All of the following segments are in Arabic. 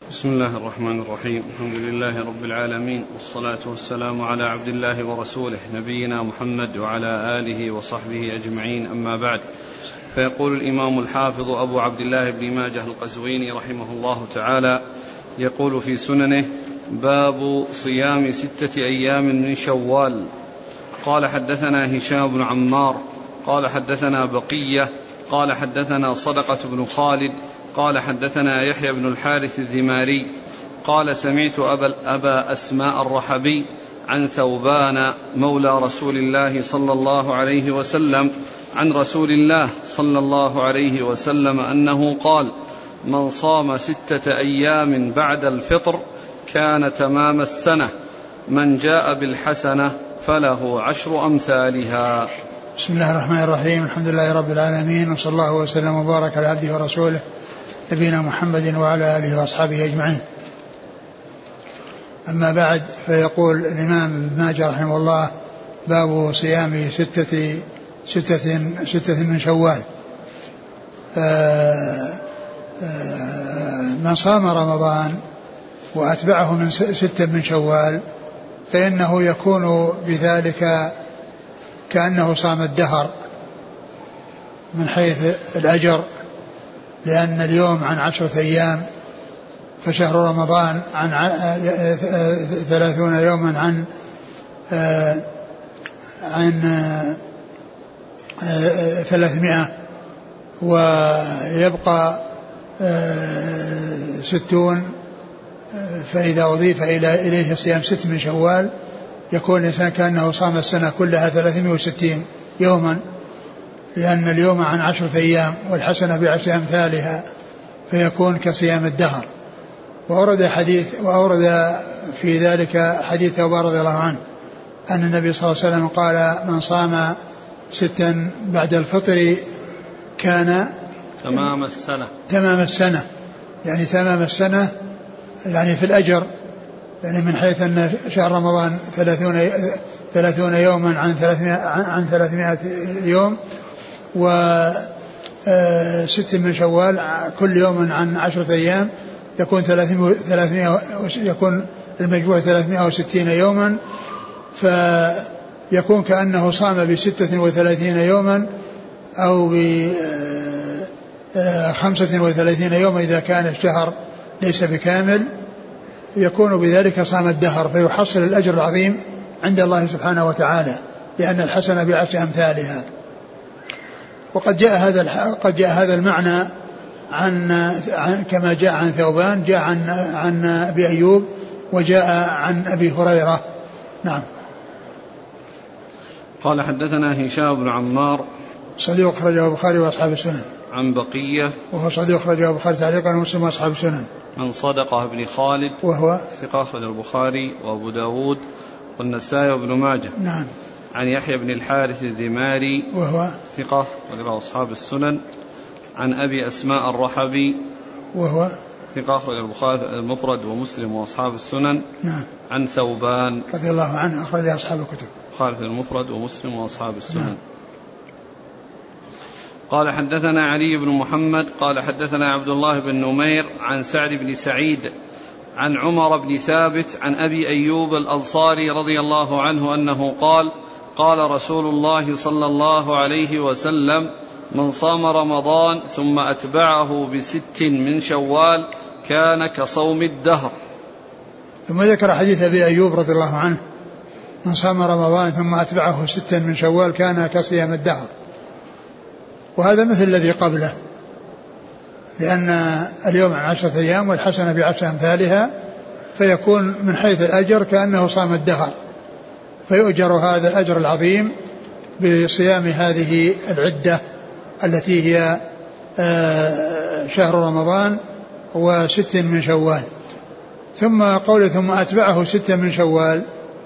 بسم الله الرحمن الرحيم. الحمد لله رب العالمين، والصلاة والسلام على عبد الله ورسوله نبينا محمد وعلى آله وصحبه أجمعين، أما بعد. فيقول الإمام الحافظ أبو عبد الله بن ماجه القزويني رحمه الله تعالى، يقول في سننه: باب صيام 6 أيام من شوال. قال حدثنا هشام بن عمار قال حدثنا بقية قال حدثنا صدقة بن خالد قال حدثنا يحيى بن الحارث الذماري قال: سمعت أبا أسماء الرحبي عن ثوبان مولى رسول الله صلى الله عليه وسلم عن رسول الله صلى الله عليه وسلم أنه قال: من صام 6 أيام بعد الفطر كان تمام السنة، من جاء بالحسنة فله 10 أمثالها. بسم الله الرحمن الرحيم. الحمد لله رب العالمين، وصلى الله وسلم وبارك على عبده ورسوله نبينا محمد وعلى آله وأصحابه أجمعين. أما بعد، فيقول الإمام ابن ماجه رحمه الله: باب صيام 6 من شوال. من صام رمضان وأتبعه من 6 من شوال فإنه يكون بذلك كأنه صام الدهر من حيث الأجر، لأن اليوم عن 10 أيام، فشهر رمضان عن 30 يوما عن 300، ويبقى 60. فإذا أضيف إليه صيام 6 من شوال يكون الإنسان كأنه صام السنة كلها 360 يوما، لأن اليوم عن 10 أيام والحسنة ب10 أمثالها، فيكون كصيام الدهر. وأورد في ذلك حديث ثوبان رضي الله عنه أن النبي صلى الله عليه وسلم قال: من صام 6 بعد الفطر كان تمام السنة، يعني تمام السنة، يعني في الأجر، يعني من حيث أن شهر رمضان 30 يوما عن 300 يوم، و6 من شوال كل يوم عن 10 أيام، يكون 300 يكون المجموع 360 يوما، فيكون كأنه صام ب36 يوما أو ب35 يوما إذا كان الشهر ليس بكامل، يكون بذلك صام الدهر، فيحصل الأجر العظيم عند الله سبحانه وتعالى، لأن الحسنة ب10 أمثالها. وقد جاء هذا المعنى كما جاء عن ثوبان، جاء عن أبي أيوب، وجاء عن أبي هريرة. نعم. قال حدثنا هشام بن عمار صديق أخرجه البخاري وأصحاب السنن. عن بقية وهو صديق أخرجه البخاري تعليقا ومسلم وأصحاب السنن. عن صدقة بن خالد وهو ثقة أخرج البخاري وأبو داود والنسائي وابن ماجه. نعم. عن يحيى بن الحارث الذماري وهو ثقة وله أصحاب السنن. عن أبي أسماء الرحبي وهو ثقة أخرج البخاري المفرد ومسلم وأصحاب السنن. نعم. عن ثوبان رضي الله عنه أخرج أصحاب الكتب، البخاري المفرد ومسلم وأصحاب السنن. نعم. قال حدثنا علي بن محمد قال حدثنا عبد الله بن نمير عن سعد بن سعيد عن عمر بن ثابت عن أبي أيوب الأنصاري رضي الله عنه أنه قال: قال رسول الله صلى الله عليه وسلم: من صام رمضان ثم أتبعه ب6 من شوال كان كصوم الدهر. ثم ذكر حديث أبي أيوب رضي الله عنه: من صام رمضان ثم أتبعه 6 من شوال كان كصيام الدهر. وهذا مثل الذي قبله، لأن اليوم عن 10 أيام والحسنة ب10 أمثالها، فيكون من حيث الأجر كأنه صام الدهر، فيؤجر هذا الأجر العظيم بصيام هذه العدة التي هي شهر رمضان و6 من شوال. ثم قوله ثم أتبعه 6 من شوال،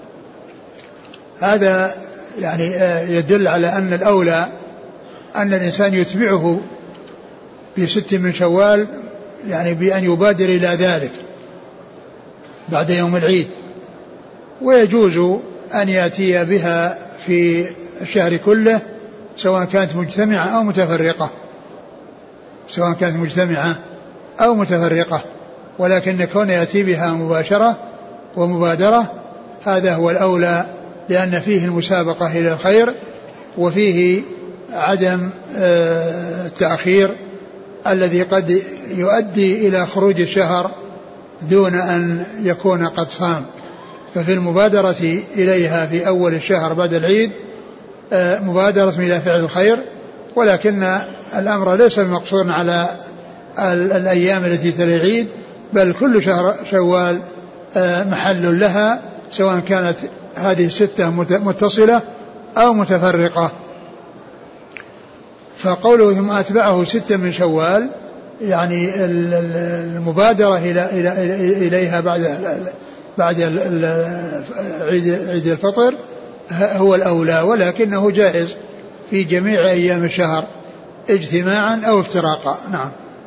هذا يعني يدل على أن الأولى أن الإنسان يتبعه ب6 من شوال، يعني بأن يبادر إلى ذلك بعد يوم العيد، ويجوز أن يأتي بها في الشهر كله سواء كانت مجتمعة أو متفرقة، ولكن كون يأتي بها مباشرة ومبادرة هذا هو الأولى، لأن فيه المسابقة إلى الخير وفيه عدم التأخير الذي قد يؤدي إلى خروج الشهر دون أن يكون قد صام. ففي المبادرة إليها في أول الشهر بعد العيد مبادرة إلى فعل الخير، ولكن الأمر ليس مقصورا على الأيام التي تلي العيد، بل كل شهر شوال محل لها، سواء كانت هذه الستة متصلة أو متفرقة. فقوله ثم أتبعه 6 من شوال يعني المبادرة إليها بعد عيد الفطر هو الأولى، ولكنه جائز في جميع أيام الشهر اجتماعا أو افتراقا. نعم.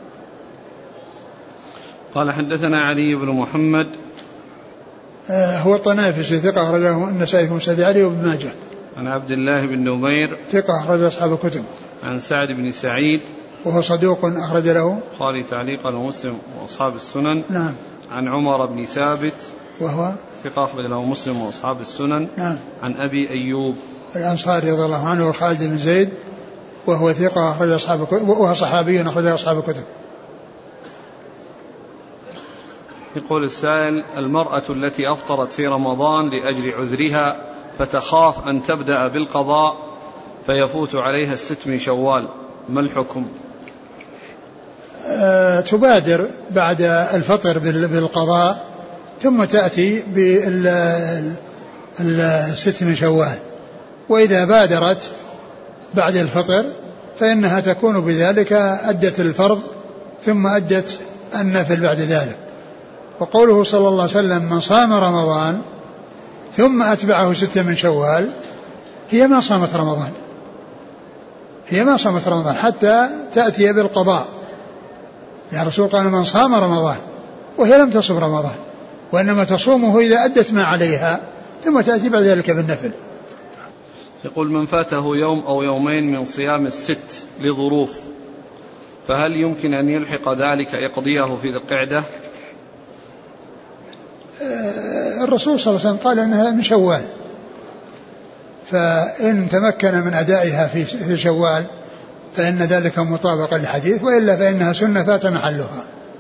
قال حدثنا علي بن محمد هو الطنافسي ثقة أخرجه النسائي في مسند علي وابن ماجه. عن عبد الله بن نمير ثقة أخرج أصحاب الكتب. عن سعد بن سعيد وهو صدوق أخرج له البخاري تعليقا ومسلم وأصحاب السنن. نعم. عن عمر بن ثابت وهو ثقة أخرج له مسلم وأصحاب السنن. نعم. عن أبي أيوب الأنصاري رضي الله عنه وخالد بن زيد وهو ثقة أخرج أصحاب الكتب وهو صحابي أخرج أصحاب الكتب. يقول السائل: المرأة التي أفطرت في رمضان لأجل عذرها فتخاف أن تبدأ بالقضاء فيفوت عليها 6 من شوال، ما الحكم؟ تبادر بعد الفطر بالقضاء ثم تأتي بال6 من شوال، وإذا بادرت بعد الفطر فإنها تكون بذلك أدت الفرض ثم أدت النفل بعد ذلك. وقوله صلى الله عليه وسلم: من صام رمضان ثم أتبعه 6 من شوال، هي ما صامت رمضان حتى تأتي بالقضاء. يا رسول قال: من صام رمضان، وهي لم تصم رمضان، وإنما تصومه إذا أدت ما عليها ثم تأتي بعد ذلك بالنفل. يقول: من فاته يوم أو يومين من صيام 6 لظروف، فهل يمكن أن يلحق ذلك يقضيه في ذي القعدة؟ الرسول صلى الله عليه وسلم قال أنها من شوال، فإن تمكن من أدائها في شوال فإن ذلك مطابقا للحديث، وإلا فإنها سنة فات محلها.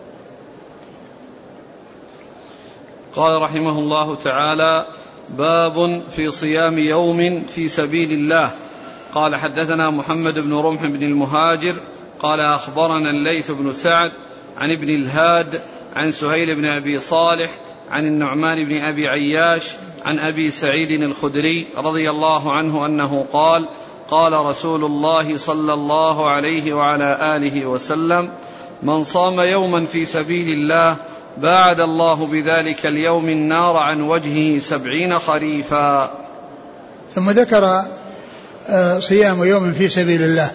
قال رحمه الله تعالى: باب في صيام يوم في سبيل الله. قال حدثنا محمد بن رمح بن المهاجر قال أخبرنا الليث بن سعد عن ابن الهاد عن سهيل بن أبي صالح عن النعمان بن أبي عياش عن أبي سعيد الخدري رضي الله عنه أنه قال: قال رسول الله صلى الله عليه وعلى آله وسلم: من صام يوما في سبيل الله باعد الله بذلك اليوم النار عن وجهه 70 خريفا. ثم ذكر صيام يوم في سبيل الله.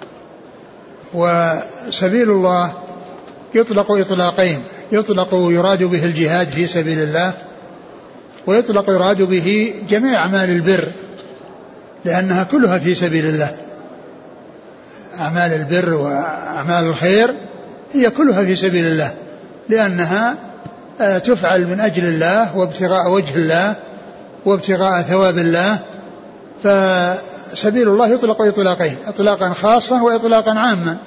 وسبيل الله يطلق إطلاقين: يطلق يراد به الجهاد في سبيل الله، ويطلق يراد به جميع أعمال البر، لأنها كلها في سبيل الله. أعمال البر وأعمال الخير هي كلها في سبيل الله، لأنها تفعل من أجل الله وابتغاء وجه الله وابتغاء ثواب الله. فسبيل الله يطلق إطلاقين: إطلاقا خاصا وإطلاقا عاما.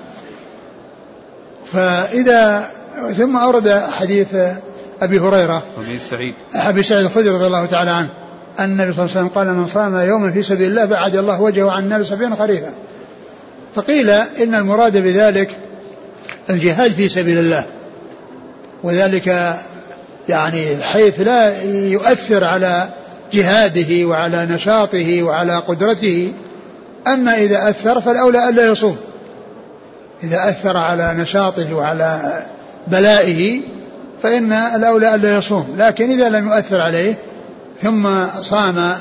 ثم أورد حديث أبي هريرة أبي سعيد الخدري رضي الله تعالى عنه أن النبي صلى الله عليه وسلم قال: من صام يوما في سبيل الله بعد الله وجهه عن النار 70 خريفا. فقيل إن المراد بذلك الجهاد في سبيل الله، وذلك يعني حيث لا يؤثر على جهاده وعلى نشاطه وعلى قدرته. أما إذا أثر فالأولى ألا يصوم، إذا أثر على نشاطه وعلى بلائه فإن الأولى ألا يصوم. لكن إذا لم يؤثر عليه ثم صام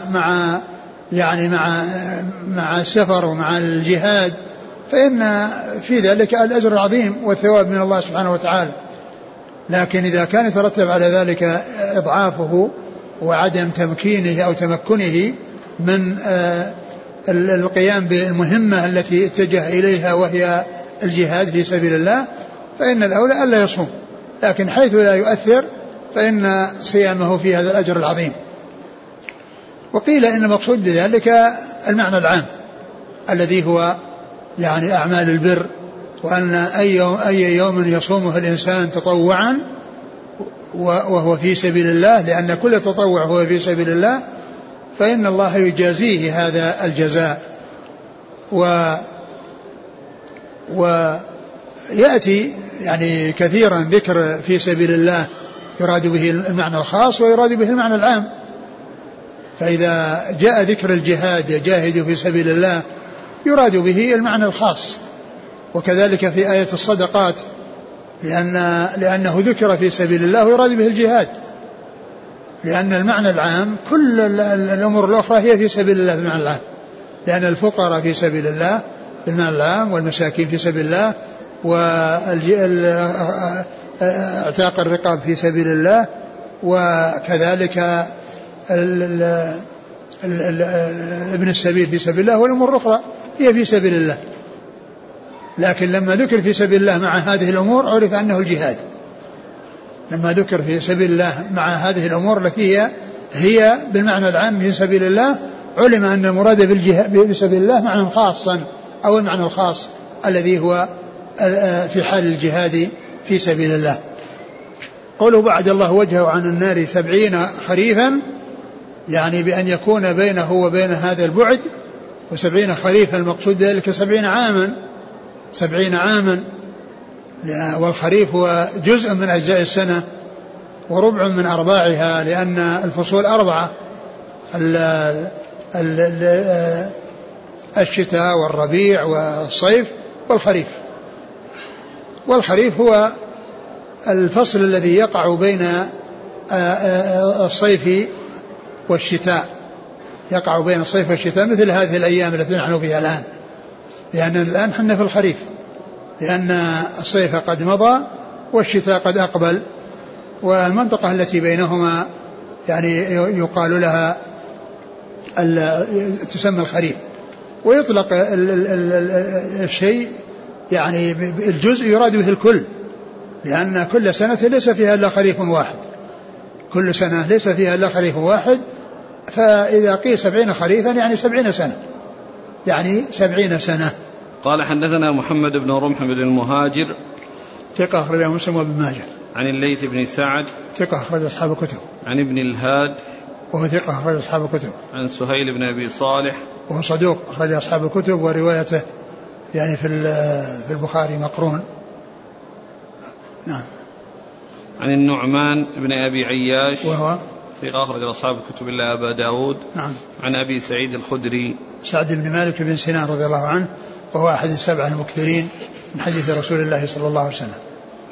مع السفر ومع الجهاد فإن في ذلك الأجر العظيم والثواب من الله سبحانه وتعالى. لكن إذا كان يترتب على ذلك إضعافه وعدم تمكينه أو تمكنه من القيام بالمهمة التي اتجه إليها وهي الجهاد في سبيل الله فإن الأولى ألا يصوم، لكن حيث لا يؤثر فإن صيامه في هذا الأجر العظيم. وقيل إن المقصود بذلك المعنى العام الذي هو يعني أعمال البر، وأن أي يوم يصومه الإنسان تطوعا وهو في سبيل الله، لأن كل تطوع هو في سبيل الله، فإن الله يجازيه هذا الجزاء. ويأتي يعني كثيرا ذكر في سبيل الله يراد به المعنى الخاص ويراد به المعنى العام. فإذا جاء ذكر الجهاد يجاهد في سبيل الله يراد به المعنى الخاص، وكذلك في آية الصدقات لأنه ذكر في سبيل الله ويراد به الجهاد، لأن المعنى العام كل الأمور الأخرى هي في سبيل الله بالمعنى العام، لأن الفقراء في سبيل الله بالمعنى العام، والمساكين في سبيل الله، واعتاق الرقاب في سبيل الله، وكذلك ابن السبيل في سبيل الله، والأمور الأخرى هي في سبيل الله. لكن لما ذكر في سبيل الله مع هذه الأمور عرف أنه الجهاد. لما ذكر في سبيل الله مع هذه الأمور التي هي بالمعنى العام في سبيل الله علم أن المراد بسبيل الله معنى خاصا، أو المعنى الخاص الذي هو في حال الجهاد في سبيل الله. قوله بعد الله وجهه عن النار 70 خريفا، يعني بأن يكون بينه وبين هذا البعد، و70 خريفا المقصود ذلك 70 عاما، والخريف هو جزء من أجزاء السنة وربع من أرباعها، لأن الفصول 4: الشتاء والربيع والصيف والخريف. والخريف هو الفصل الذي يقع بين الصيف والشتاء، يقع بين الصيف والشتاء، مثل هذه الأيام التي نحن فيها الآن، لأن الآن حنا في الخريف، لأن الصيف قد مضى والشتاء قد أقبل، والمنطقة التي بينهما يعني يقال لها تسمى الخريف. ويطلق الشيء يعني الجزء يراد به الكل، لأن كل سنة ليس فيها إلا خريف واحد، كل سنة ليس فيها إلا خريف واحد. فإذا قيل 70 خريفا يعني 70 سنة، يعني 70 سنة. قال حدثنا محمد بن رمح بن المهاجر ثقة أخرج مسلم وابن ماجه. عن الليث بن سعد ثقة أخرج أصحاب الكتب. عن ابن الهاد وهو ثقة أخرج أصحاب الكتب. عن سهيل بن أبي صالح وهو صدوق أخرج أصحاب الكتب، وروايته يعني في البخاري مقرون. نعم. عن النعمان بن أبي عياش وهو ثقة أخرج أصحاب الكتب إلا أبا داود. نعم. عن أبي سعيد الخدري سعد بن مالك بن سنان رضي الله عنه، وهو أحد السبعة المكثرين من حديث رسول الله صلى الله عليه وسلم.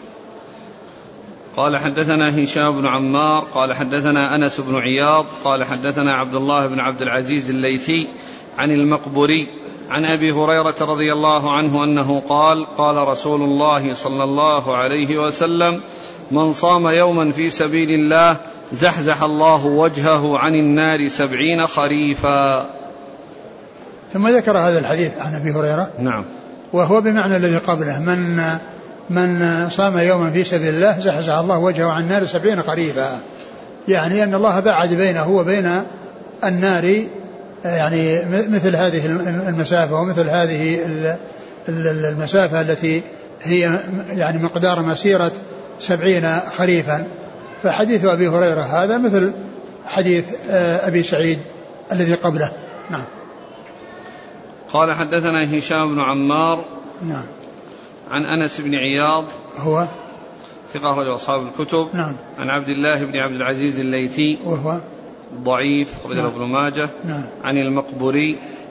قال حدثنا هشام بن عمار قال حدثنا أنس بن عياض قال حدثنا عبد الله بن عبد العزيز الليثي عن المقبري عن أبي هريرة رضي الله عنه أنه قال قال رسول الله صلى الله عليه وسلم: من صام يوما في سبيل الله زحزح الله وجهه عن النار 70 خريفا. ثم ذكر هذا الحديث عن أبي هريرة. نعم. وهو بمعنى الذي قبله: من صام يوما في سبيل الله زحزح الله وجهه عن النار 70 خريفا، يعني أن الله بعد بينه وبين النار يعني مثل هذه المسافة، ومثل هذه المسافة التي هي يعني مقدار مسيرة 70 خريفا. فحديث أبي هريرة هذا مثل حديث أبي سعيد الذي قبله. نعم. قال حدثنا هشام بن عمار. نعم. عن أنس بن عياض هو ثقة أخرج أصحاب الكتب. نعم. عن عبد الله بن عبد العزيز الليثي وهو ضعيف أخرج ابن ماجه. نعم. عن المقبري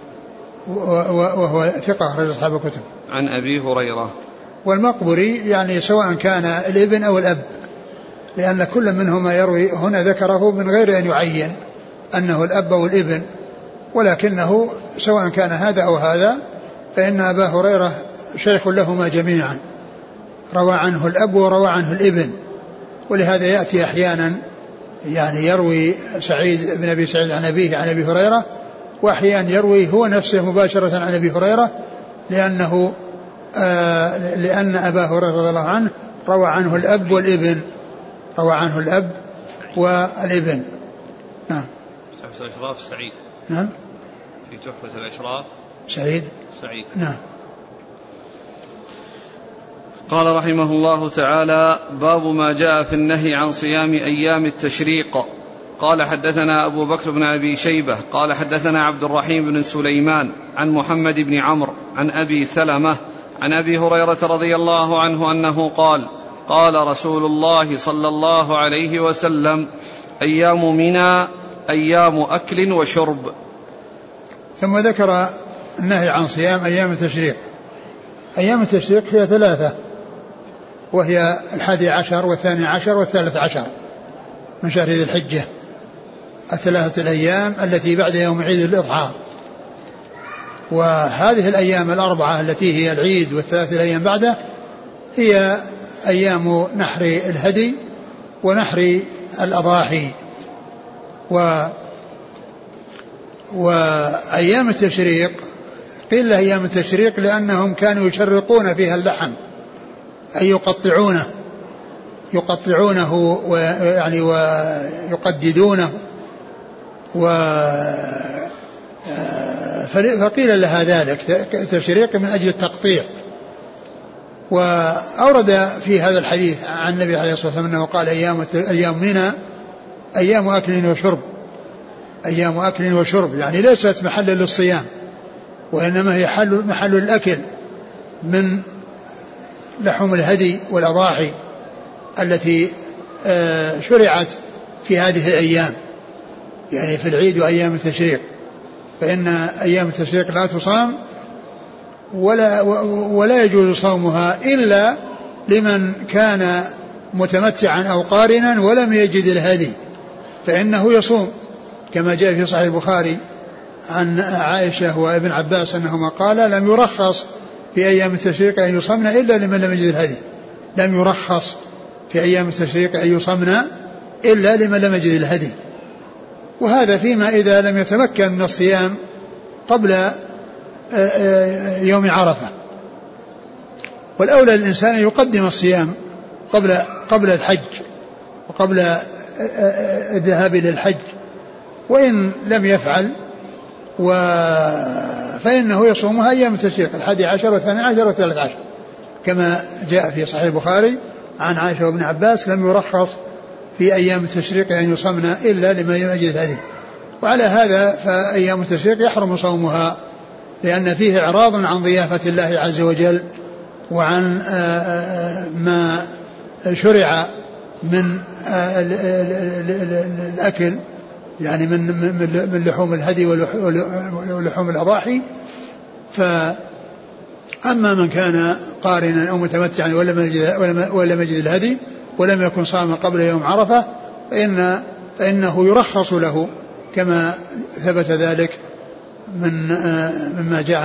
وهو ثقة أخرج أصحاب الكتب. عن أبي هريرة. والمقبري يعني سواء كان الابن أو الأب، لأن كل منهما يروي، هنا ذكره من غير أن يعين أنه الأب أو الابن، ولكنه سواء كان هذا أو هذا فإن أبا هريرة شيخ لهما جميعا، روى عنه الأب وروى عنه الابن، ولهذا يأتي أحيانا يعني يروي سعيد بن أبي سعيد عن أبيه عن أبي هريرة، وأحيانا يروي هو نفسه مباشرة عن أبي هريرة، لأن أبا هريرة رضي الله عنه روى عنه الأب والابن، روى عنه الأب والابن. نعم. تحفة الأشراف سعيد. نعم. في تحفة الأشراف سعيد. نعم. قال رحمه الله تعالى: باب ما جاء في النهي عن صيام أيام التشريق. قال حدثنا أبو بكر بن أبي شيبة قال حدثنا عبد الرحيم بن سليمان عن محمد بن عمرو عن أبي سلمة عن أبي هريرة رضي الله عنه أنه قال: قال رسول الله صلى الله عليه وسلم: أيام منى أيام أكل وشرب. ثم ذكر النهي عن صيام أيام التشريق. أيام التشريق هي 3، وهي 11 و12 و13 من شهر ذي الحجة، 3 الأيام التي بعد يوم عيد الأضحى. وهذه الأيام 4 التي هي العيد و3 الأيام بعده هي أيام نحر الهدي ونحر الأضاحي. وأيام التشريق قيل له أيام التشريق لأنهم كانوا يشرقون فيها اللحم، أي يقطعونه ويعني ويقددونه، فقيل لها ذلك تشريق من أجل التقطيع. وأورد في هذا الحديث عن النبي عليه الصلاة والسلام أنه قال: أيام منى أيام أكل وشرب. أيام أكل وشرب يعني ليست محل للصيام، وإنما هي محل الأكل من لحوم الهدي والأضاحي التي شرعت في هذه الأيام، يعني في العيد وأيام التشريق. فإن أيام التشريق لا تصام ولا يجوز صومها إلا لمن كان متمتعا أو قارنا ولم يجد الهدي، فإنه يصوم، كما جاء في صحيح البخاري عن عائشة وابن عباس أنهما قال: لم يرخص في أيام التشريق أن يصمن إلا لمن لم يجد الهدي. لم يرخص في أيام التشريق أن يصمن إلا لمن لم يجد الهدي. وهذا فيما إذا لم يتمكن من الصيام قبل يوم عرفة. والأولى للإنسان أن يقدم الصيام قبل الحج وقبل الذهاب إلى الحج، وإن لم يفعل فإنه يصومها أيام التشريق 11 و12 و13 كما جاء في صحيح البخاري عن عائشة وابن عباس: لم يرخص في أيام التشريق أن يصمن إلا لمن يجد الهدي. وعلى هذا فأيام التشريق يحرم صومها، لأن فيه إعراض عن ضيافة الله عز وجل وعن ما شرع من الأكل، يعني من لحوم الهدي ولحوم الأضاحي. فأما من كان قارنا أو متمتعا ولم يجد الهدي ولم يكن صام قبل يوم عرفة فإنه يرخص له، كما ثبت ذلك مما جاء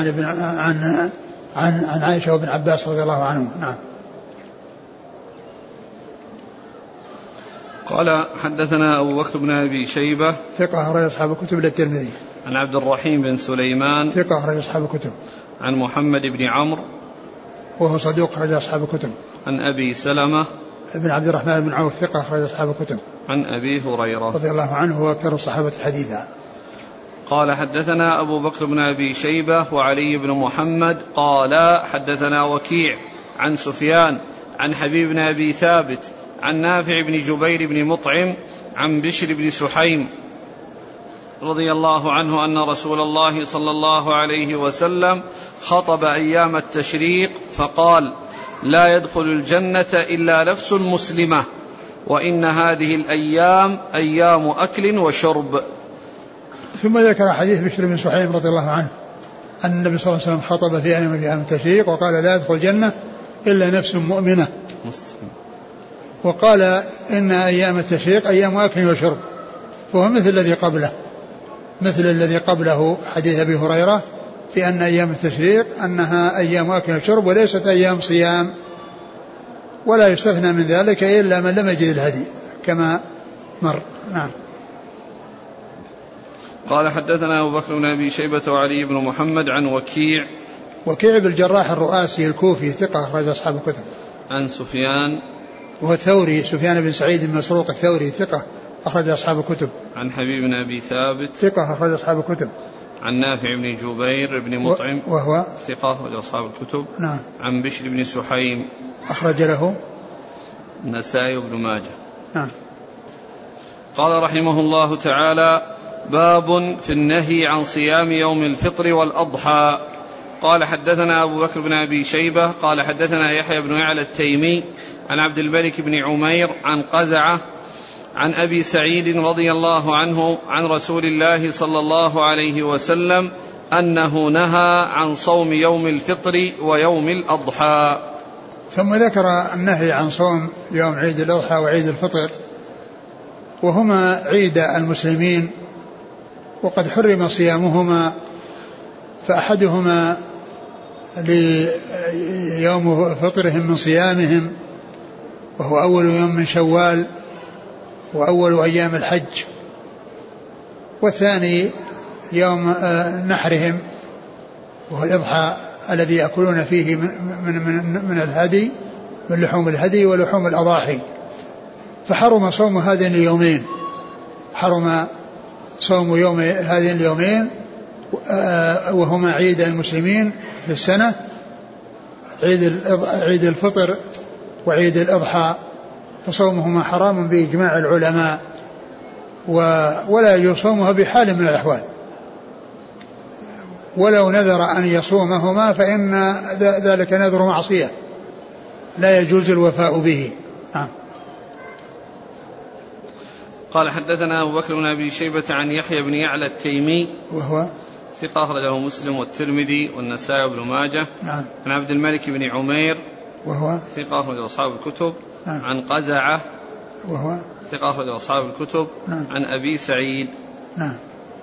عن عائشة وابن عباس رضي الله عنهم. نعم. قال حدثنا أبو بكر بن أبي شيبة ثقة أخرج أصحاب الكتب إلا الترمذي. عن عبد الرحيم بن سليمان ثقة أخرج أصحاب الكتب. عن محمد بن عمرو وهو صدوق أخرج أصحاب الكتب. عن أبي سلمة ابن عبد الرحمن بن عوف ثقة أخرج أصحاب الكتب. عن أبي هريرة رضي الله عنه هو أكثر الصحابة حديثا. قال حدثنا أبو بكر بن أبي شيبة وعلي بن محمد قال حدثنا وكيع عن سفيان عن حبيب بن أبي ثابت عن نافع بن جبير بن مطعم عن بشر بن سحيم رضي الله عنه أن رسول الله صلى الله عليه وسلم خطب أيام التشريق فقال: لا يدخل الجنة إلا نفس مسلمة، وإن هذه الأيام أيام أكل وشرب. ثم ذكر حديث بشر بن سحيم رضي الله عنه أن النبي صلى الله عليه وسلم خطب في أيام التشريق وقال: لا يدخل الجنة إلا نفس مؤمنة. وقال: إن أيام التشريق أيام أكل وشرب، فهو مثل الذي قبله حديث أبي هريرة في أن أيام التشريق أنها أيام أكل وشرب وليست أيام صيام، ولا يستثنى من ذلك إلا من لم يجد الهدي كما مر. نعم. قال حدثنا أبو بكر بن أبي شيبة وعلي بن محمد عن وكيع بالجراح الرؤاسي الكوفي ثقة أخرج أصحاب الكتب. عن سفيان وهو الثوري سفيان بن سعيد بن مسروق الثوري ثقة أخرج أصحاب الكتب. عن حبيب بن أبي ثابت ثقة أخرج أصحاب الكتب. عن نافع بن جبير بن مطعم وهو ثقة أخرج أصحاب الكتب. نعم. عن بشر بن سحيم أخرج له النسائي وابن ماجه. نعم. قال رحمه الله تعالى: باب في النهي عن صيام يوم الفطر والأضحى. قال حدثنا أبو بكر بن أبي شيبة قال حدثنا يحيى بن يعلى التيمي عن عبد الملك بن عمير عن قزعة عن أبي سعيد رضي الله عنه عن رسول الله صلى الله عليه وسلم أنه نهى عن صوم يوم الفطر ويوم الأضحى. ثم ذكر النهي عن صوم يوم عيد الأضحى وعيد الفطر، وهما عيد المسلمين وقد حرم صيامهما، فأحدهما ليوم فطرهم من صيامهم وهو أول يوم من شوال وأول أيام الحج، والثاني يوم نحرهم وهو الإضحى الذي يأكلون فيه من الهدي، من لحوم الهدي ولحوم الأضاحي. فحرم صوم هذين اليومين، حرم صوم يوم هذين اليومين وهما عيد المسلمين في السنة، عيد الفطر وعيد الأضحى، فصومهما حرام بإجماع العلماء، ولا يصومها بحال من الأحوال، ولو نذر أن يصومهما فإن ذلك نذر معصية لا يجوز الوفاء به. قال حدثنا أبو بكر بن أبي شيبة عن يحيى بن يعلى التيمي وهو ثقة أخرجه مسلم والترمذي والنسائي وابن ماجه. نعم. عن عبد الملك بن عمير وهو ثقة أخرجه أصحاب الكتب. نعم. عن قزعة وهو ثقة أخرجه أصحاب الكتب. نعم. عن أبي سعيد. نعم.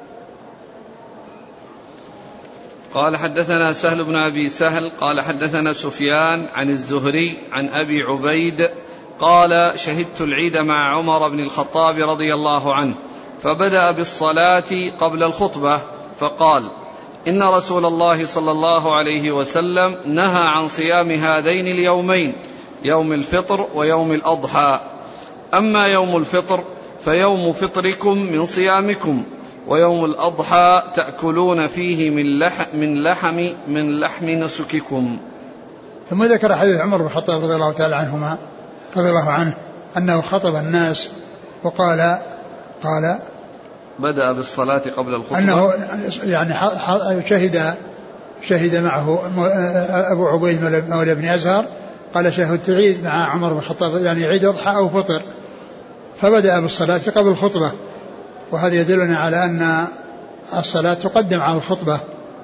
قال حدثنا سهل بن أبي سهل قال حدثنا سفيان عن الزهري عن أبي عبيد قال: شهدت العيد مع عمر بن الخطاب رضي الله عنه، فبدأ بالصلاة قبل الخطبة فقال: إن رسول الله صلى الله عليه وسلم نهى عن صيام هذين اليومين، يوم الفطر ويوم الأضحى. أما يوم الفطر فيوم فطركم من صيامكم، ويوم الأضحى تأكلون فيه من لحم نسككم. ثم ذكر حديث عمر بن الخطاب رضي الله تعالى عنهما رضي الله عنه أنه خطب الناس وقال بدأ بالصلاة قبل الخطبة، أنه يعني شهد معه أبو عبيد مولى بن أزهر، قال شهدت عيد مع عمر بن الخطاب، يعني عيد أضحى أو فطر، فبدأ بالصلاة قبل الخطبة. وهذا يدلنا على أن الصلاة تقدم على الخطبة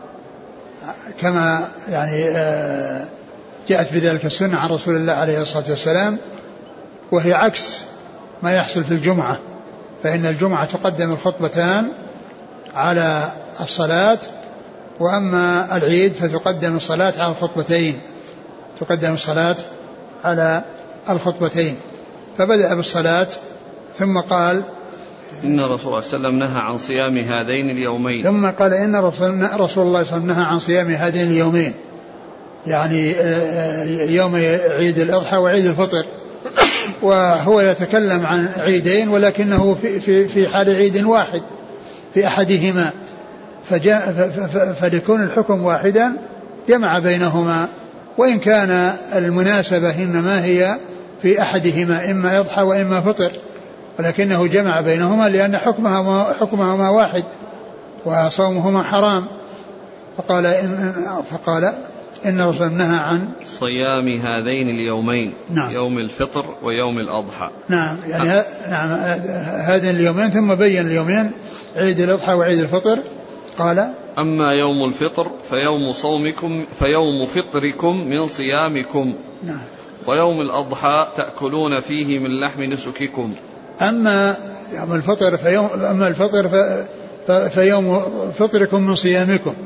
كما يعني جاءت بذلك السنة عن رسول الله عليه الصلاة والسلام، وهي عكس ما يحصل في الجمعة، فإن الجمعة تقدم الخطبتان على الصلاة، وأما العيد فتقدم الصلاة على الخطبتين، تقدم الصلاة على الخطبتين. فبدأ بالصلاة ثم قال: إن رسول الله صلى الله عليه وسلم نهى عن صيام هذين اليومين. ثم قال: إن رسول الله صلى الله عليه وسلم نهى عن صيام هذين اليومين، يعني يوم عيد الأضحى وعيد الفطر. وهو يتكلم عن عيدين ولكنه في حال عيد واحد في أحدهما، فليكون الحكم واحدا جمع بينهما، وإن كان المناسبة إنما هي في أحدهما، إما أضحى وإما فطر، ولكنه جمع بينهما لأن حكمهما واحد وصومهما حرام. فقال إن الرسول نهى عن صيام هذين اليومين. نعم. يوم الفطر ويوم الأضحى. نعم، يعني نعم هذين اليومين، ثم بين اليومين عيد الأضحى وعيد الفطر. قال: أما يوم الفطر فيوم فطركم من صيامكم. نعم. ويوم الأضحى تأكلون فيه من لحم نسككم. أما يوم الفطر فيوم فطركم من صيامكم،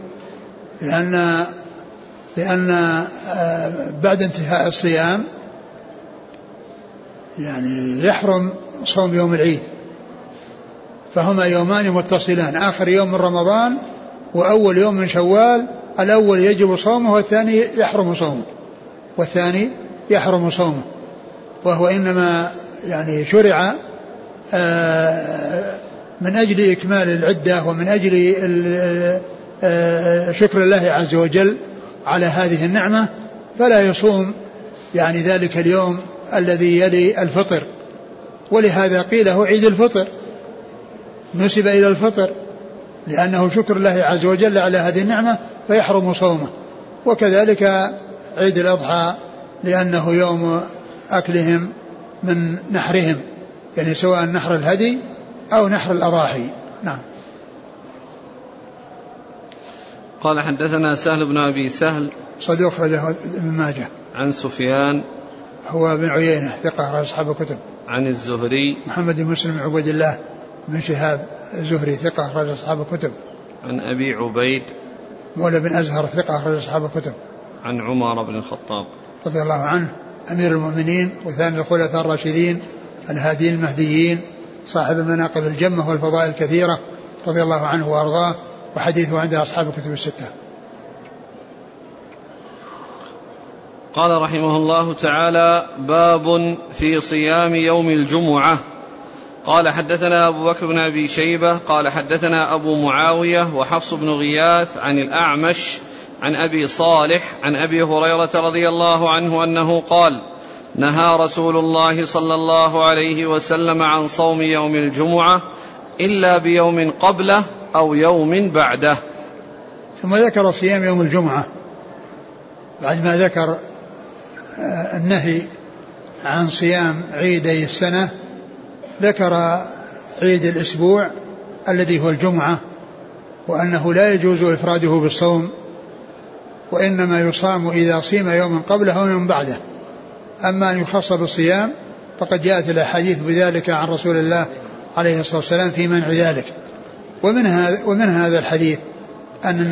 لأن بعد انتهاء الصيام يعني يحرم صوم يوم العيد، فهما يومان متصلان، آخر يوم من رمضان وأول يوم من شوال، الأول يجب صومه والثاني يحرم صومه، وهو إنما يعني شرع من أجل إكمال العدة ومن أجل شكر الله عز وجل على هذه النعمة، فلا يصوم يعني ذلك اليوم الذي يلي الفطر، ولهذا قيل هو عيد الفطر، نسب إلى الفطر لأنه شكر الله عز وجل على هذه النعمة فيحرم صومه. وكذلك عيد الأضحى لأنه يوم أكلهم من نحرهم، يعني سواء نحر الهدي أو نحر الأضاحي. نعم. قال حدثنا سهل بن أبي سهل صدوق أخرجه ابن ماجه. عن سفيان هو بن عيينة ثقة أخرج أصحاب الكتب. عن الزهري محمد بن مسلم بن عبيد الله بن شهاب الزهري ثقة أخرج أصحاب الكتب. عن أبي عبيد مولى بن أزهر ثقة أخرج أصحاب الكتب. عن عمر بن الخطاب رضي الله عنه أمير المؤمنين وثاني الخلفاء الراشدين الهاديين المهديين صاحب المناقب الجمة والفضائل الكثيرة رضي الله عنه وأرضاه، وحديثه عند أصحاب الكتب الستة. قال رحمه الله تعالى: باب في صيام يوم الجمعة. قال حدثنا أبو بكر بن أبي شيبة قال حدثنا أبو معاوية وحفص بن غياث عن الأعمش عن أبي صالح عن أبي هريرة رضي الله عنه أنه قال: نهى رسول الله صلى الله عليه وسلم عن صوم يوم الجمعة إلا بيوم قبله أو يوم بعده. ثم ذكر صيام يوم الجمعة بعد ما ذكر النهي عن صيام عيدي السنة، ذكر عيد الأسبوع الذي هو الجمعة، وأنه لا يجوز إفراده بالصوم، وإنما يصام إذا صيم يوم قبله أو يوم بعده. أما أن يخص بالصيام فقد جاءت الأحاديث بذلك عن رسول الله عليه الصلاة والسلام في منع ذلك. ومن هذا الحديث أن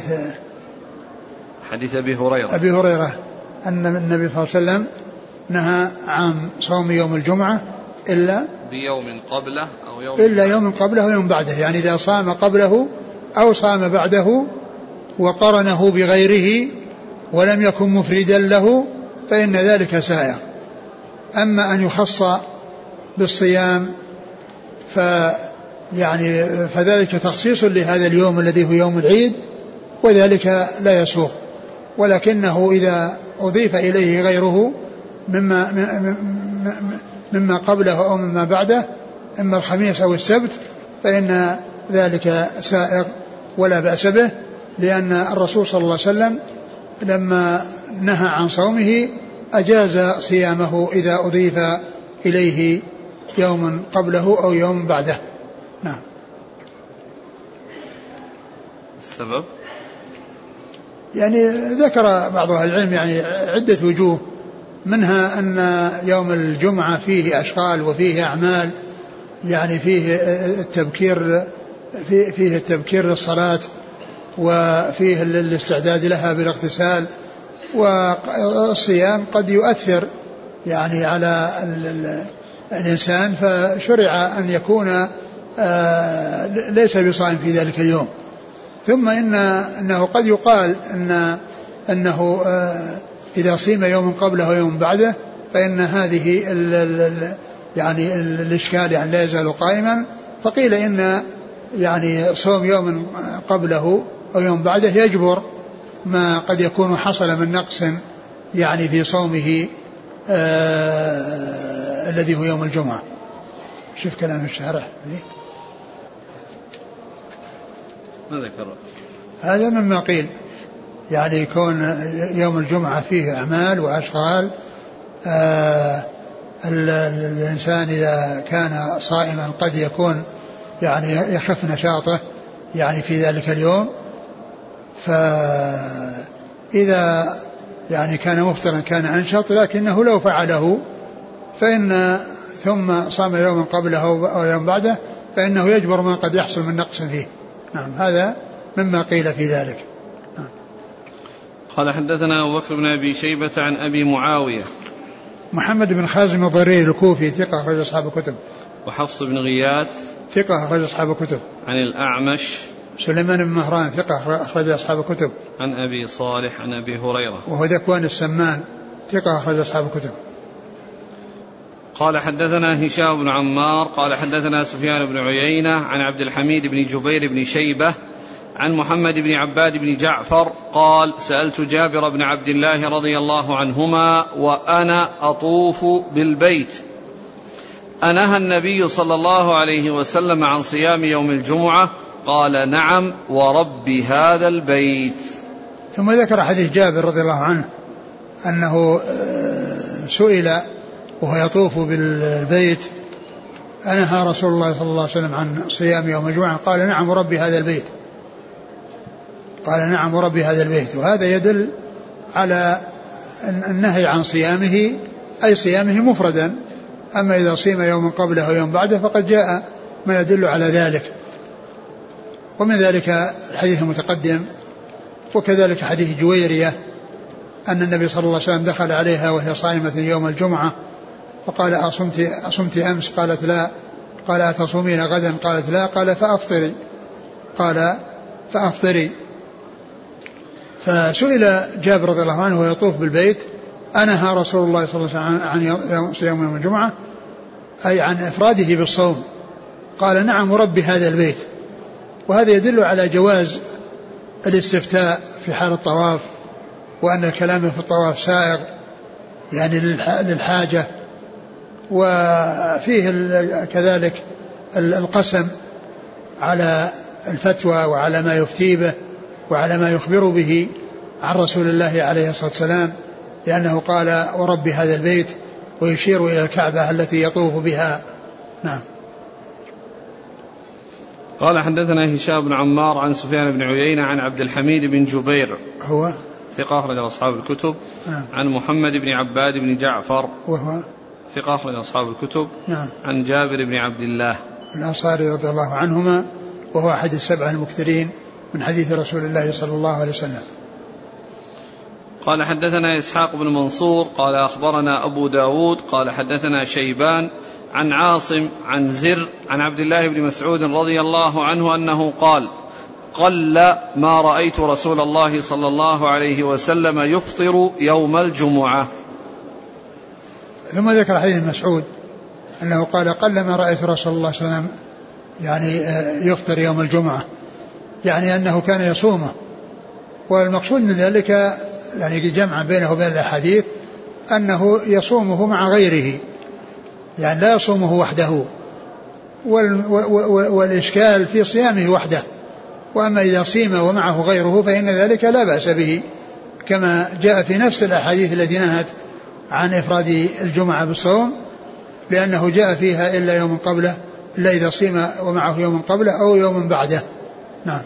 حديث أبي هريرة أن النبي صلى الله عليه وسلم نهى عن صوم يوم الجمعة إلا بيوم قبله إلا يوم قبله ويوم بعده، يعني إذا صام قبله أو صام بعده وقرنه بغيره ولم يكن مفردا له فإن ذلك سائغ. أما أن يخص بالصيام فذلك تخصيص لهذا اليوم الذي هو يوم العيد، وذلك لا يسوغ، ولكنه إذا أضيف إليه غيره مما قبله أو مما بعده إما الخميس أو السبت فإن ذلك سائغ ولا بأس به، لأن الرسول صلى الله عليه وسلم لما نهى عن صومه أجاز صيامه إذا أضيف إليه يوم قبله أو يوم بعده. نعم. السبب يعني ذكر بعض أهل العلم يعني عدة وجوه، منها أن يوم الجمعة فيه أشغال وفيه أعمال، يعني فيه التبكير للصلاة وفيه الاستعداد لها بالاغتسال، والصيام قد يؤثر يعني على الإنسان، فشرع أن يكون ليس بصائم في ذلك اليوم. ثم إنه قد يقال أنه إذا صيم يوم قبله ويوم بعده فإن هذه يعني الإشكال يعني لا يزال قائما، فقيل إن يعني صوم يوم قبله أو يوم بعده يجبر ما قد يكون حصل من نقص يعني في صومه الذي هو يوم الجمعة. شوف كلام الشارح ما ذكر هذا مما قيل، يعني يكون يوم الجمعة فيه أعمال وأشغال، الإنسان إذا كان صائما قد يكون يعني يخف نشاطه يعني في ذلك اليوم، فإذا يعني كان مفطرا كان أنشط، لكنه لو فعله ثم صام يوما قبله أو يوم بعده فإنه يجبر ما قد يحصل من نقص فيه. نعم، هذا مما قيل في ذلك. نعم. قال حدثنا أبو بكر بن أبي شيبة عن أبي معاوية محمد بن خازم الضرير الكوفي ثقة أخرج أصحاب الكتب. وحفص بن غياث ثقة أخرج أصحاب الكتب. عن الأعمش سليمان بن مهران ثقة أخرج أصحاب الكتب. عن أبي صالح عن أبي هريرة وهو ذكوان السمان ثقة أخرج أصحاب الكتب. قال حدثنا هشام بن عمار قال حدثنا سفيان بن عيينة عن عبد الحميد بن جبير بن شيبة عن محمد بن عباد بن جعفر قال سألت جابر بن عبد الله رضي الله عنهما وأنا أطوف بالبيت أنهى النبي صلى الله عليه وسلم عن صيام يوم الجمعة؟ قال نعم ورب هذا البيت. ثم ذكر حديث جابر رضي الله عنه أنه سئل وهو يطوف بالبيت أنهى رسول الله صلى الله عليه وسلم عن صيام يوم الجمعة؟ قال نعم ورب هذا البيت. قال نعم ورب هذا البيت. وهذا يدل على النهي عن صيامه أي صيامه مفردا. أما إذا صيم يوم قبله ويوم بعده فقد جاء ما يدل على ذلك. ومن ذلك الحديث المتقدم وكذلك حديث جويرية أن النبي صلى الله عليه وسلم دخل عليها وهي صائمة يوم الجمعة فقال أصمت أمس؟ قالت لا. قال أتصومين غدا؟ قالت لا. قال فأفطري. قال فأفطري. فسئل جابر رضي الله عنه ويطوف بالبيت أنهى رسول الله صلى الله عليه وسلم عن صيام يوم الجمعة أي عن إفراده بالصوم؟ قال نعم ورب هذا البيت. وهذا يدل على جواز الاستفتاء في حال الطواف وأن الكلام في الطواف سائغ يعني للحاجة. وفيه كذلك القسم على الفتوى وعلى ما يفتي به وعلى ما يخبر به عن رسول الله عليه الصلاة والسلام لأنه قال ورب هذا البيت ويشير إلى الكعبة التي يطوف بها. نعم. قال حدثنا هشام بن عمار عن سفيان بن عيينة عن عبد الحميد بن جبير هو ثقة أخرج أصحاب الكتب. نعم. عن محمد بن عباد بن جعفر وهو ثقة أخرج أصحاب الكتب. نعم. عن جابر بن عبد الله الأنصاري رضي الله عنهما وهو أحد السبعة المكثرين من حديث رسول الله صلى الله عليه وسلم. قال حدثنا إسحاق بن منصور قال أخبرنا أبو داود قال حدثنا شيبان عن عاصم عن زر عن عبد الله بن مسعود رضي الله عنه أنه قال قل ما رأيت رسول الله صلى الله عليه وسلم يفطر يوم الجمعة. ثم ذكر حديث مسعود أنه قال قل ما رأيت رسول الله صلى الله عليه وسلم يعني يفطر يوم الجمعة يعني أنه كان يصومه. والمقصود من ذلك يعني جمعا بينه وبين الأحاديث أنه يصومه مع غيره يعني لا يصومه وحده والإشكال في صيامه وحده. وأما إذا صيم ومعه غيره فإن ذلك لا بأس به كما جاء في نفس الأحاديث التي نهت عن إفراد الجمعة بالصوم لأنه جاء فيها إلا يوم قبله إلا إذا صيم ومعه يوم قبله أو يوم بعده. نعم.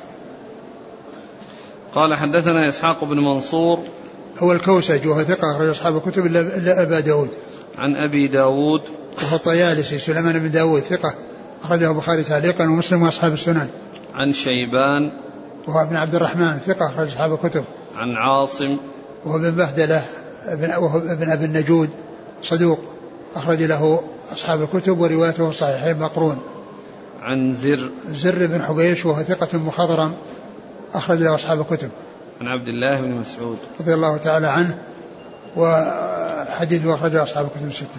قال حدثنا إسحاق بن منصور هو الكوسج وهو ثقة أخرج أصحاب الكتب إلا أبا داود. عن أبي داود وهو الطيالسي سليمان بن داود ثقة أخرجه البخاري تعليقا ومسلم وأصحاب السنن. عن شيبان وهو ابن عبد الرحمن ثقة أخرج أصحاب الكتب. عن عاصم وهو بن بهدلة وهو ابن أبي النجود صدوق أخرج له أصحاب الكتب وروايته الصحيحين مقرون. عن زر بن حبيش وهو ثقة مخضرم أخرج له أصحاب الكتب. عن عبد الله بن مسعود رضي الله تعالى عنه وحديثه أخرجه أصحاب الكتب الستة.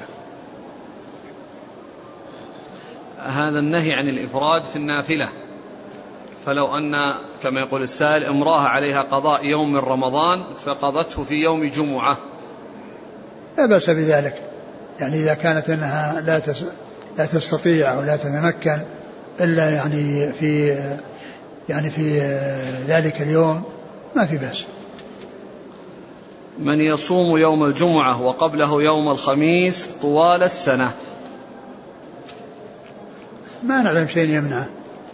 هذا النهي عن الإفراد في النافلة فلو أن كما يقول السائل امرأة عليها قضاء يوم من رمضان فقضته في يوم جمعة لا بأس بذلك يعني إذا كانت أنها لا تستطيع أو لا تتمكن إلا يعني في ذلك اليوم ما في بأس. من يصوم يوم الجمعة وقبله يوم الخميس طوال السنة ما نعلم شيء يمنعه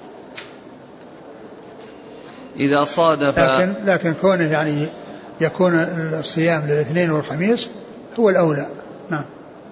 إذا صادف لكن كونه يعني يكون الصيام للاثنين والخميس هو الأولى. نعم.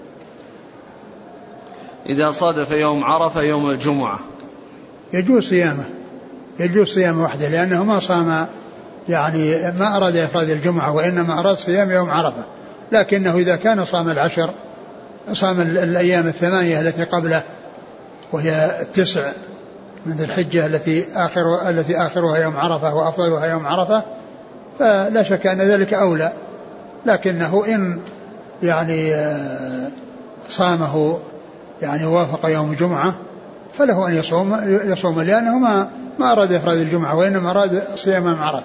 إذا صادف يوم عرفة يوم الجمعة يجوز صيامه وحده لأنه ما صام يعني ما أراد إفراد الجمعة وإنما أراد صيام يوم عرفة لكنه إذا كان صام العشر صام الأيام الثمانية التي قبله وهي 9 من ذي الحجة التي آخرها يوم عرفة وأفضلها يوم عرفة فلا شك أن ذلك أولى لكنه إن يعني صامه يعني وافق يوم الجمعة فله أن يصوم لأنه ما أراد إفراد الجمعة وإنما أراد صيام عرفة.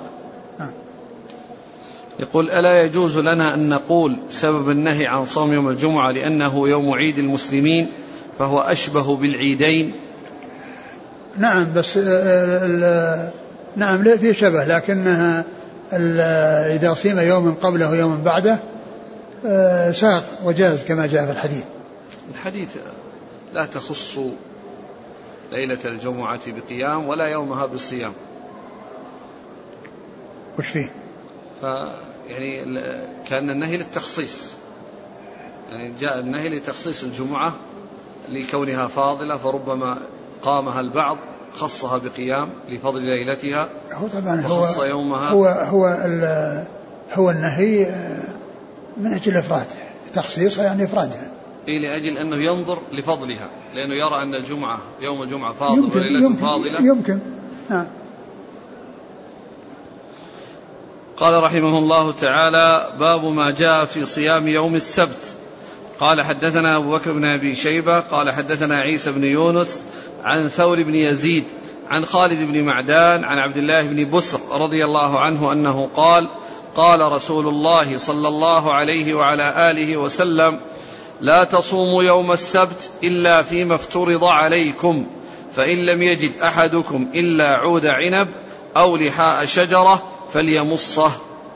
يقول: ألا يجوز لنا أن نقول سبب النهي عن صوم يوم الجمعة لأنه يوم عيد المسلمين فهو أشبه بالعيدين؟ نعم، بس نعم في شبه، لكنها إذا صيم يوم قبله ويوم بعده ساق وجاز كما جاء في الحديث. الحديث لا تخص ليلة الجمعة بقيام ولا يومها بصيام. وش فيه؟ يعني كان النهي للتخصيص، يعني جاء النهي لتخصيص الجمعة لكونها فاضلة، فربما قامها البعض خصها بقيام لفضل ليلتها، هو طبعا وخص يومها. هو النهي من أجل إفراد، تخصيصها يعني إفرادها، لأجل أنه ينظر لفضلها، لأنه يرى أن الجمعة يوم الجمعة فاضل وليلة فاضلة. يمكن. قال رحمه الله تعالى: باب ما جاء في صيام يوم السبت. قال: حدثنا أبو بكر بن أبي شيبة قال حدثنا عيسى بن يونس عن ثور بن يزيد عن خالد بن معدان عن عبد الله بن بسر رضي الله عنه أنه قال: قال رسول الله صلى الله عليه وعلى آله وسلم: لا تصوموا يوم السبت إلا فيما افترض عليكم، فإن لم يجد أحدكم إلا عود عنب أو لحاء شجرة فليمصه.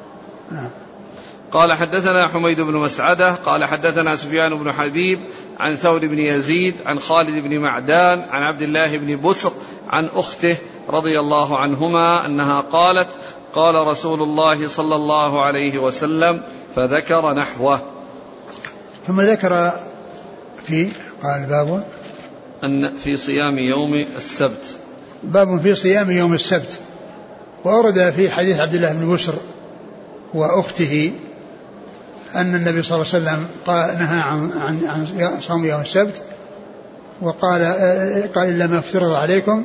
قال: حدثنا حميد بن مسعدة قال حدثنا سفيان بن حبيب عن ثور بن يزيد عن خالد بن معدان عن عبد الله بن بسر عن أخته رضي الله عنهما أنها قالت: قال رسول الله صلى الله عليه وسلم، فذكر نحوه. ثم ذكر قال باب أن في صيام يوم السبت، باب في صيام يوم السبت. وأورد في حديث عبد الله بن بسر وأخته أن النبي صلى الله عليه وسلم نهى عن صوم يوم السبت، وقال إلا ما افترض عليكم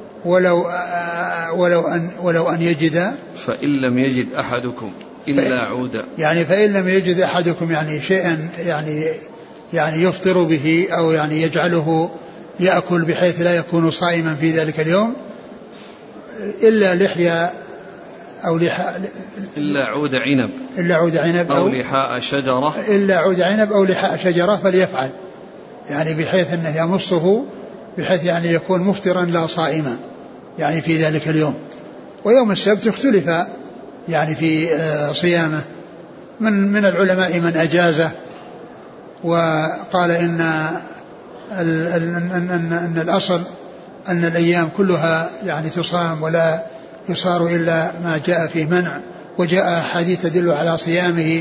ولو أن يجد، فإن لم يجد أحدكم إلا عودا، يعني فإن لم يجد أحدكم يعني شيئا يعني يفطر به أو يعني يجعله يأكل بحيث لا يكون صائما في ذلك اليوم إلا لحية أو إلا عود عنب أو لحاء شجرة، إلا عود عنب أو لحاء شجرة فليفعل، يعني بحيث أنه يمصه بحيث يعني يكون مفطرا لا صائما يعني في ذلك اليوم. ويوم السبت اختلف يعني في صيامه، من العلماء من أجازه وقال إن الأصل أن الأيام كلها يعني تصام ولا يصار إلا ما جاء فيه منع، وجاء حديث تدل على صيامه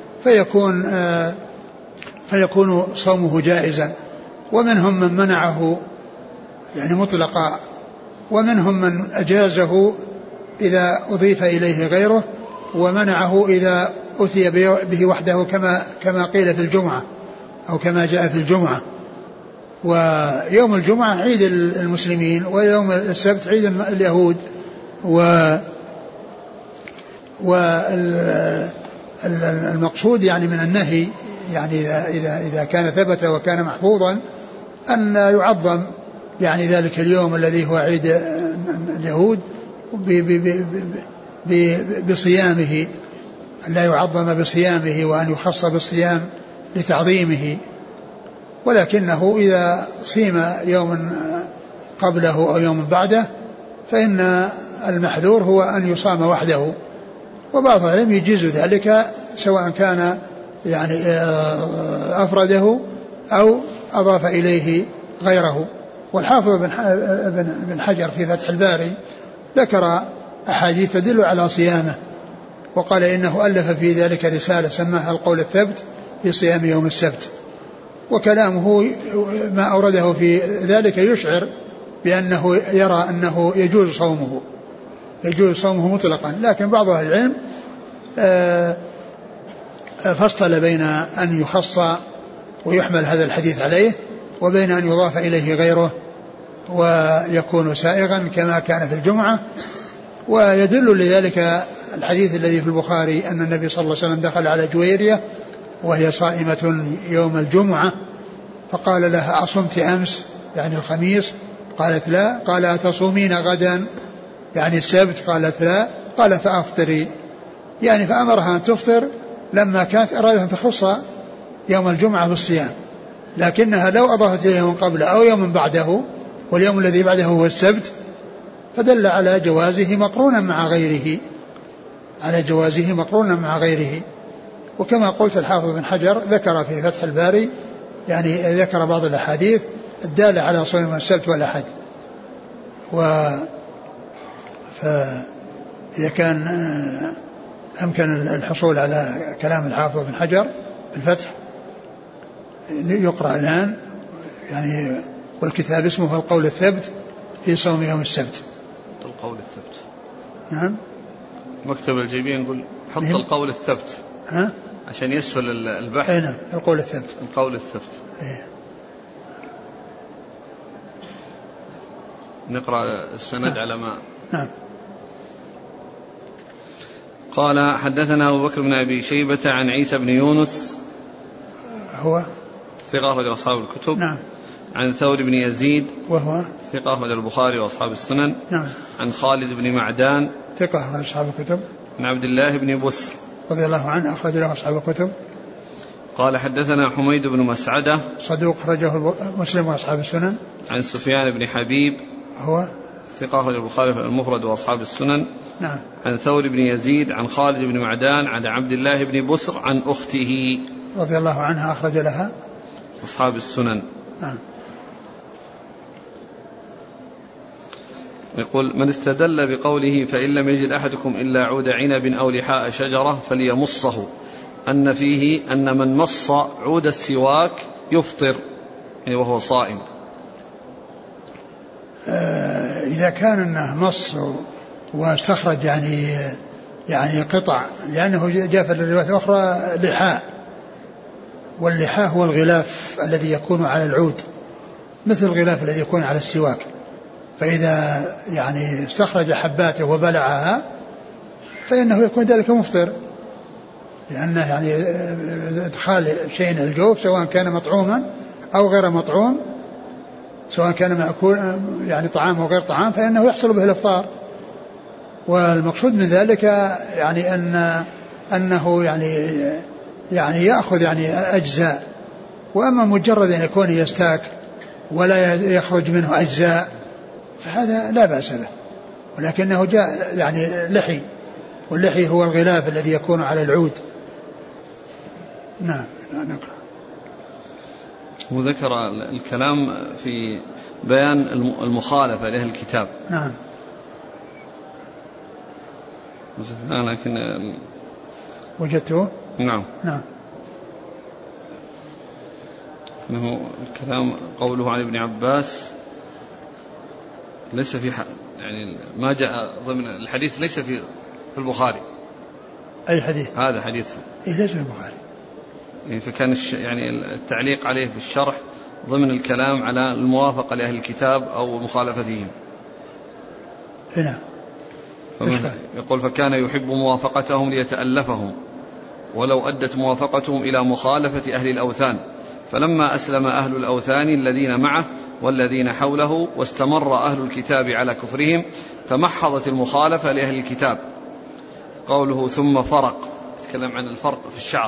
فيكون صومه جائزا. ومنهم من منعه يعني مطلقا، ومنهم من أجازه إذا أضيف إليه غيره، ومنعه إذا أتي به وحده كما قيل في الجمعة أو كما جاء في الجمعة. ويوم الجمعة عيد المسلمين، ويوم السبت عيد اليهود. والمقصود يعني من النهي يعني إذا كان ثبت وكان محفوظا أن يعظم يعني ذلك اليوم الذي هو عيد اليهود بصيامه، لا يعظم بصيامه وأن يخص بالصيام لتعظيمه. ولكنه إذا صيم يوم قبله أو يوم بعده فإن المحذور هو أن يصام وحده. وبعض العلم يجيز ذلك سواء كان يعني أفرده أو أضاف إليه غيره. والحافظ بن حجر في فتح الباري ذكر أحاديث تدل على صيامه، وقال إنه ألف في ذلك رسالة سماها القول الثبت في صيام يوم السبت. وكلامه ما أورده في ذلك يشعر بأنه يرى أنه يجوز صومه مطلقا. لكن بعض أهل العلم فصل بين أن يخص ويحمل هذا الحديث عليه وبين أن يضاف إليه غيره ويكون سائغا كما كان في الجمعة. ويدل لذلك الحديث الذي في البخاري أن النبي صلى الله عليه وسلم دخل على جويرية وهي صائمة يوم الجمعة فقال لها أصمت أمس يعني الخميس؟ قالت لا. قال أتصومين غدا يعني السبت؟ قالت لا. قال فأفطري، يعني فأمرها أن تفطر لما كانت أرادت أن تخص يوم الجمعة بالصيام، لكنها لو أضافت إليه يوم قبله أو يوم بعده واليوم الذي بعده هو السبت فدل على جوازه مقرونا مع غيره، على جوازه مقرونا مع غيره. وكما قلت الحافظ بن حجر ذكر في فتح الباري يعني ذكر بعض الأحاديث الدالة على صوم السبت والأحد. فإذا كان أمكن الحصول على كلام الحافظ بن حجر في الفتح يقرأ الآن يعني، والكتاب اسمه القول الثبت في صوم يوم السبت. القول الثبت. نعم. مكتب الجيبين نقول حط القول الثبت عشان يسهل البحث. نعم القول الثبت. القول الثبت. نقرأ السند على ما. نعم. قال حدثنا أبو بكر بن أبي شيبة عن عيسى بن يونس هو ثقة أخرج أصحاب الكتب. نعم. عن ثور بن يزيد وهو ثقة أخرج البخاري وأصحاب السنن. نعم. عن خالد بن معدان ثقة أخرج أصحاب الكتب. عن عبد الله بن بسر رضي الله عنه أخرج له أصحاب الكتب. قال حدثنا حميد بن مسعدة صدوق أخرجه مسلم وأصحاب السنن. عن سفيان بن حبيب هو ثقة أخرج البخاري في المفرد وأصحاب السنن. نعم. عن ثور بن يزيد عن خالد بن معدان عن عبد الله بن بسر عن أخته رضي الله عنها أخرج لها أصحاب السنن. نعم. يقول من استدل بقوله فإن لم يجد أحدكم إلا عود عنب أو لحاء شجرة فليمصه أن فيه أن من مص عود السواك يفطر يعني وهو صائم. إذا كان أنه مص واستخرج يعني قطع، لأنه جاء في الرواية الأخرى لحاء، واللحاء هو الغلاف الذي يكون على العود مثل الغلاف الذي يكون على السواك، فإذا يعني استخرج حباته وبلعها فإنه يكون ذلك مفطر، لأنه يعني إدخال شيء الجوف سواء كان مطعوما أو غير مطعوم، سواء كان مأكول يعني طعام أو غير طعام، فإنه يحصل به الإفطار. والمقصود من ذلك يعني أنه يعني يأخذ يعني أجزاء، وأما مجرد أن يكون يستاك ولا يخرج منه أجزاء فهذا لا بأس به، ولكنه جاء يعني لحي، واللحي هو الغلاف الذي يكون على العود. نعم. نقرأ. وذكر الكلام في بيان المخالفة لأهل الكتاب. نعم. لكن وجدته. نعم. نعم. إنه الكلام قوله عن ابن عباس ليس في يعني ما جاء ضمن الحديث، ليس في البخاري. أي حديث؟ هذا حديث ليس في البخاري. يعني فكان يعني التعليق عليه في الشرح ضمن الكلام على الموافقة لأهل الكتاب أو مخالفتهم. هنا يقول فكان يحب موافقتهم ليتألفهم، ولو أدت موافقتهم إلى مخالفة أهل الأوثان، فلما أسلم أهل الأوثان الذين معه والذين حوله واستمر أهل الكتاب على كفرهم تمحضت المخالفة لأهل الكتاب. قوله ثم فرق، يتكلم عن الفرق في الشعر.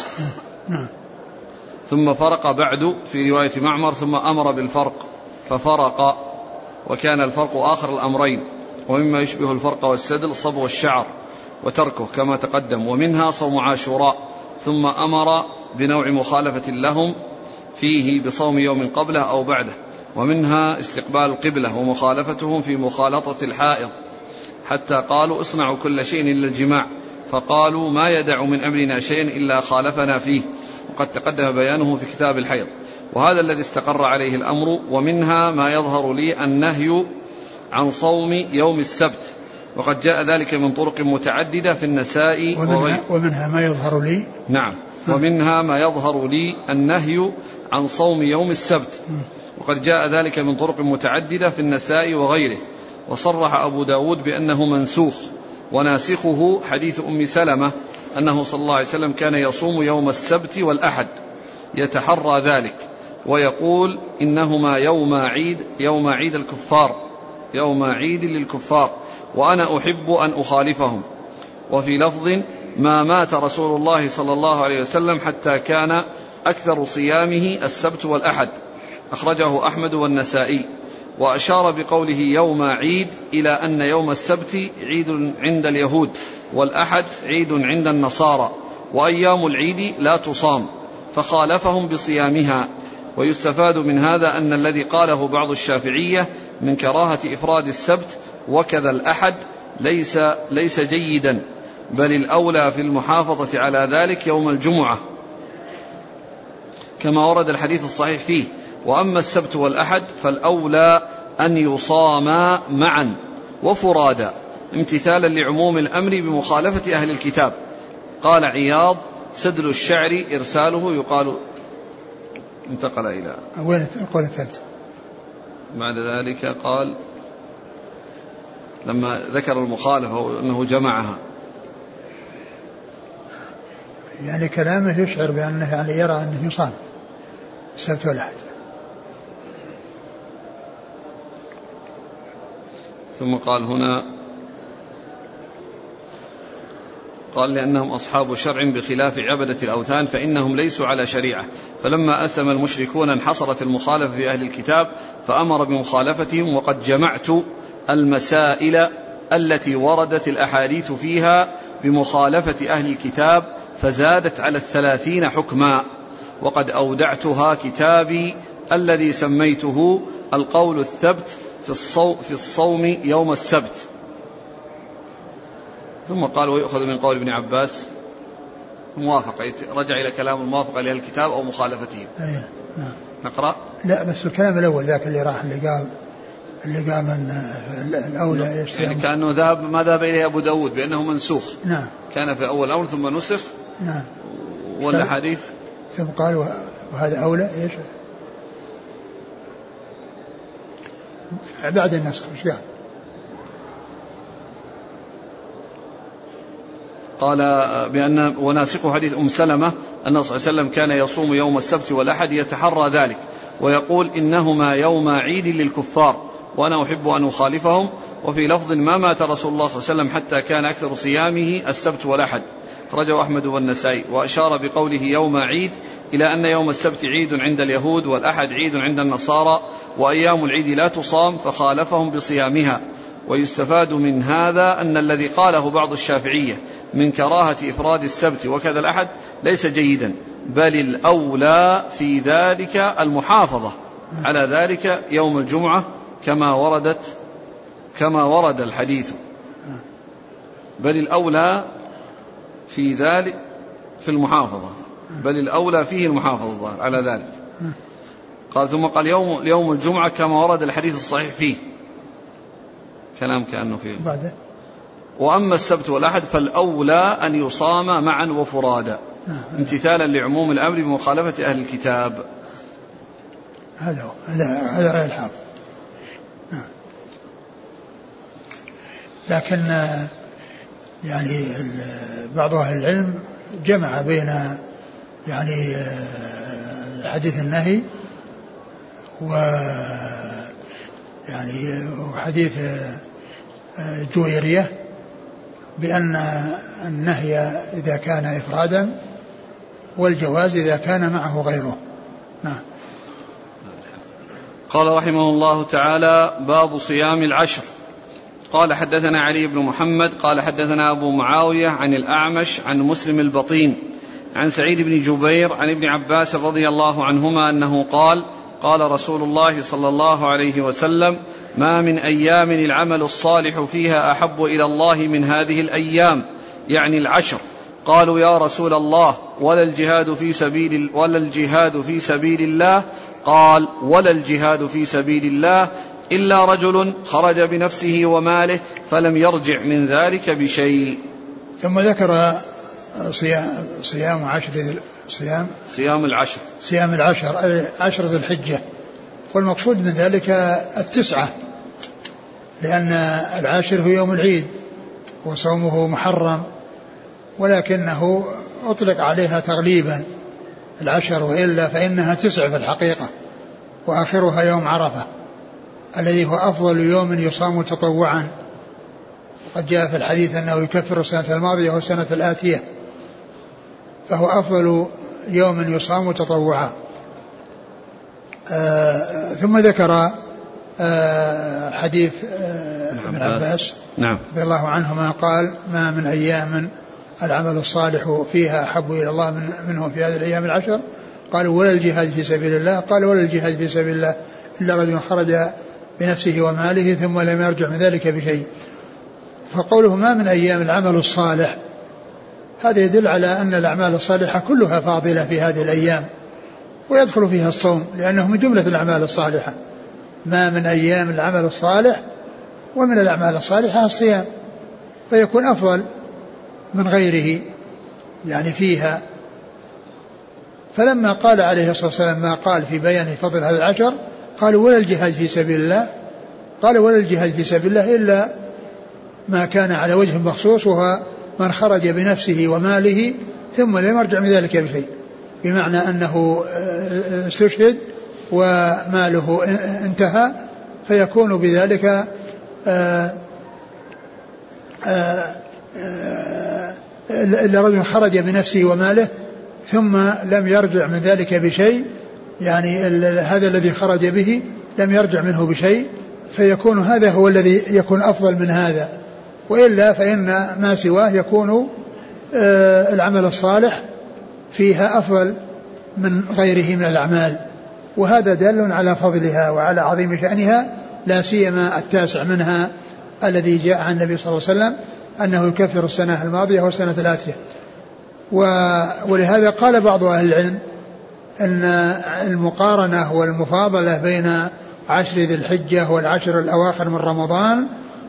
ثم فرق بعد في رواية معمر ثم أمر بالفرق ففرق، وكان الفرق آخر الأمرين، ومما يشبه الفرق والسدل صبغ الشعر وتركه كما تقدم، ومنها صوم عاشوراء، ثم أمر بنوع مخالفة لهم فيه بصوم يوم قبله أو بعده، ومنها استقبال القبلة ومخالفتهم في مخالطة الحائض، حتى قالوا اصنعوا كل شيء إلا الجماع، فقالوا ما يدع من أمرنا شيء إلا خالفنا فيه، وقد تقدم بيانه في كتاب الحيض، وهذا الذي استقر عليه الأمر. ومنها ما يظهر لي النهي عن صوم يوم السبت، وقد جاء ذلك من طرق متعددة في النساء ومنها ما يظهر لي. نعم. ومنها ما يظهر لي النهي عن صوم يوم السبت، وقد جاء ذلك من طرق متعددة في النساء وغيره. وصرح أبو داود بأنه منسوخ، وناسخه حديث أم سلمة أنه صلى الله عليه وسلم كان يصوم يوم السبت والأحد يتحرى ذلك، ويقول إنهما يوم عيد الكفار، يوم عيد للكفار، وأنا أحب أن أخالفهم. وفي لفظ ما مات رسول الله صلى الله عليه وسلم حتى كان أكثر صيامه السبت والأحد، أخرجه أحمد والنسائي. وأشار بقوله يوم عيد إلى أن يوم السبت عيد عند اليهود، والأحد عيد عند النصارى، وأيام العيد لا تصام، فخالفهم بصيامها. ويستفاد من هذا أن الذي قاله بعض الشافعية من كراهة إفراد السبت وكذا الأحد ليس جيدا، بل الأولى في المحافظة على ذلك يوم الجمعة، كما ورد الحديث الصحيح فيه. وأما السبت والأحد فالأولى أن يصاما معا وفرادا، امتثالا لعموم الأمر بمخالفة أهل الكتاب. قال عياض: سدل الشعر إرساله يقال. انتقل إلى وين قول الثبت؟ بعد ذلك قال لما ذكر المخالفة أنه جمعها، يعني كلامه يشعر بأنه يعني يرى أنه يصام السبت والأحد. ثم قال هنا قال لأنهم أصحاب شرع بخلاف عبدة الأوثان فإنهم ليسوا على شريعة، فلما أسلم المشركون انحصرت المخالفة في أهل الكتاب فأمر بمخالفتهم. وقد جمعت المسائل التي وردت الأحاديث فيها بمخالفة أهل الكتاب فزادت على 30 حكما، وقد أودعتها كتابي الذي سميته القول الثبت في الصوم يوم السبت. ثم قال: ويؤخذ من قول ابن عباس موافقة، رجع إلى كلام الموافقة لأهل الكتاب أو مخالفتهم. نقرأ؟ لا بس الكلام الأول ذاك اللي راح اللي قال من الأولى يعني كأنه ما ذهب إليه أبو داود بأنه منسوخ. نعم. كان في أول أمر ثم نسخ. نعم. ولا حديث ثم قال وهذا أولى إيش بعد النسخ مش قال بأن وناسخ حديث أم سلمة أنه صلى الله عليه وسلم كان يصوم يوم السبت والأحد يتحرى ذلك، ويقول إنهما يوم عيد للكفار وأنا أحب أن أخالفهم. وفي لفظ ما مات رسول الله صلى الله عليه وسلم حتى كان أكثر صيامه السبت والأحد، أخرجه أحمد والنسائي. وأشار بقوله يوم عيد إلى أن يوم السبت عيد عند اليهود والأحد عيد عند النصارى وأيام العيد لا تصام، فخالفهم بصيامها. ويستفاد من هذا أن الذي قاله بعض الشافعية من كراهة إفراد السبت وكذا الأحد ليس جيدا، بل الأولى في ذلك المحافظة على ذلك يوم الجمعة كما ورد الحديث، بل الأولى في ذلك في المحافظة، بل الأولى فيه المحافظة على ذلك. قال ثم قال يوم الجمعة كما ورد الحديث الصحيح فيه، كلام كأنه فيه. وأما السبت والأحد فالأولى أن يصام معا وفرادا، امتثالا لعموم الأمر بمخالفة أهل الكتاب. هذا رأي الحافظ. لكن يعني بعض أهل العلم جمع بين يعني حديث النهي وحديث جويرية بأن النهي إذا كان إفرادا والجواز إذا كان معه غيره. نعم. قال رحمه الله تعالى: باب صيام العشر. قال حدثنا علي بن محمد قال حدثنا أبو معاوية عن الأعمش عن مسلم البطين عن سعيد بن جبير عن ابن عباس رضي الله عنهما أنه قال: قال رسول الله صلى الله عليه وسلم: ما من أيام العمل الصالح فيها أحب إلى الله من هذه الأيام، يعني العشر. قالوا: يا رسول الله ولا الجهاد في سبيل الله؟ قال: ولا الجهاد في سبيل الله إلا رجل خرج بنفسه وماله فلم يرجع من ذلك بشيء. ثم ذكر صيام العشر أي عشر ذي الحجة، والمقصود من ذلك 9، لأن العاشر هو يوم العيد وصومه محرم، ولكنه أطلق عليها تغليبا العشر، وإلا فإنها 9 في الحقيقة، وآخرها يوم عرفة الذي هو أفضل يوم يصام تطوعا، وقد جاء في الحديث أنه يكفر السنة الماضية والسنة الآتية، فهو أفضل يوم يصام تطوعا. ثم ذكر حديث ابن عباس رضي الله عنهما قال: ما من أيام العمل الصالح فيها أحب إلى الله منه في هذه الأيام العشر. قالوا: ولا الجهاد في سبيل الله؟ قال: ولا الجهاد في سبيل الله إلا رجل خرج بنفسه وماله ثم لم يرجع من ذلك بشيء. فقوله ما من أيام العمل الصالح هذا يدل على أن الأعمال الصالحة كلها فاضلة في هذه الأيام، ويدخل فيها الصوم لأنه من جملة الأعمال الصالحة. ما من أيام العمل الصالح، ومن الأعمال الصالحة الصيام، فيكون أفضل من غيره يعني فيها. فلما قال عليه الصلاة والسلام ما قال في بيان فضل هذا العشر قالوا: ولا الجهاد في سبيل الله؟ قال: ولا الجهاد في سبيل الله إلا ما كان على وجه مخصوص، وهو من خرج بنفسه وماله ثم لم يرجع من ذلك بشيء، بمعنى أنه استشهد وماله انتهى، فيكون بذلك إلا رجل خرج بنفسه وماله ثم لم يرجع من ذلك بشيء، يعني هذا الذي خرج به لم يرجع منه بشيء، فيكون هذا هو الذي يكون أفضل من هذا. وإلا فإن ما سواه يكون العمل الصالح فيها أفضل من غيره من الأعمال، وهذا دال على فضلها وعلى عظيم شأنها، لا سيما 9 منها الذي جاء عن النبي صلى الله عليه وسلم أنه يكفر السنة الماضية والسنة الآتية. ولهذا قال بعض أهل العلم أن المقارنة والمفاضلة بين 10 ذي الحجة والعشر الأواخر من رمضان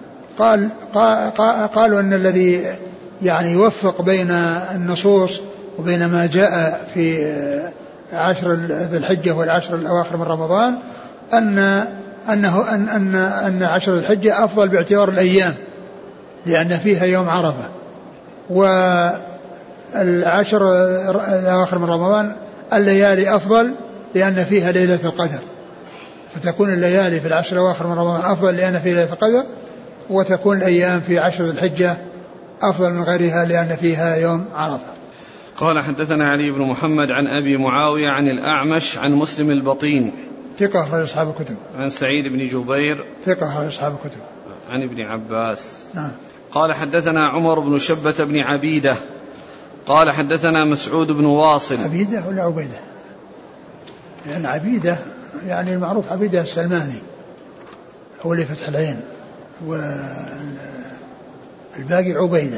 قالوا أن الذي يعني يوفق بين النصوص وبين ما جاء في 10 ذي الحجة والعشر الأواخر من رمضان أن 10 ذي الحجة أفضل باعتبار الأيام لأن فيها يوم عرفة، والعشر الأواخر من رمضان الليالي أفضل لأن فيها ليلة القدر، فتكون الليالي في 10 الأواخر من رمضان أفضل لأن فيها ليلة القدر، وتكون الأيام في 10 ذي الحجة أفضل من غيرها لأن فيها يوم عرفة. قال: حدثنا علي بن محمد عن أبي معاوية عن الأعمش عن مسلم البطين ثقة أخرج أصحاب الكتب. عن سعيد بن جبير ثقة أخرج أصحاب الكتب. عن ابن عباس. نعم. قال: حدثنا عمر بن شبة بن عبيدة قال: حدثنا مسعود بن واصل. عبيدة ولا عبيدة؟ لأن عبيدة يعني المعروف عبيدة السلماني هو اللي فتح العين، والباقي عبيدة.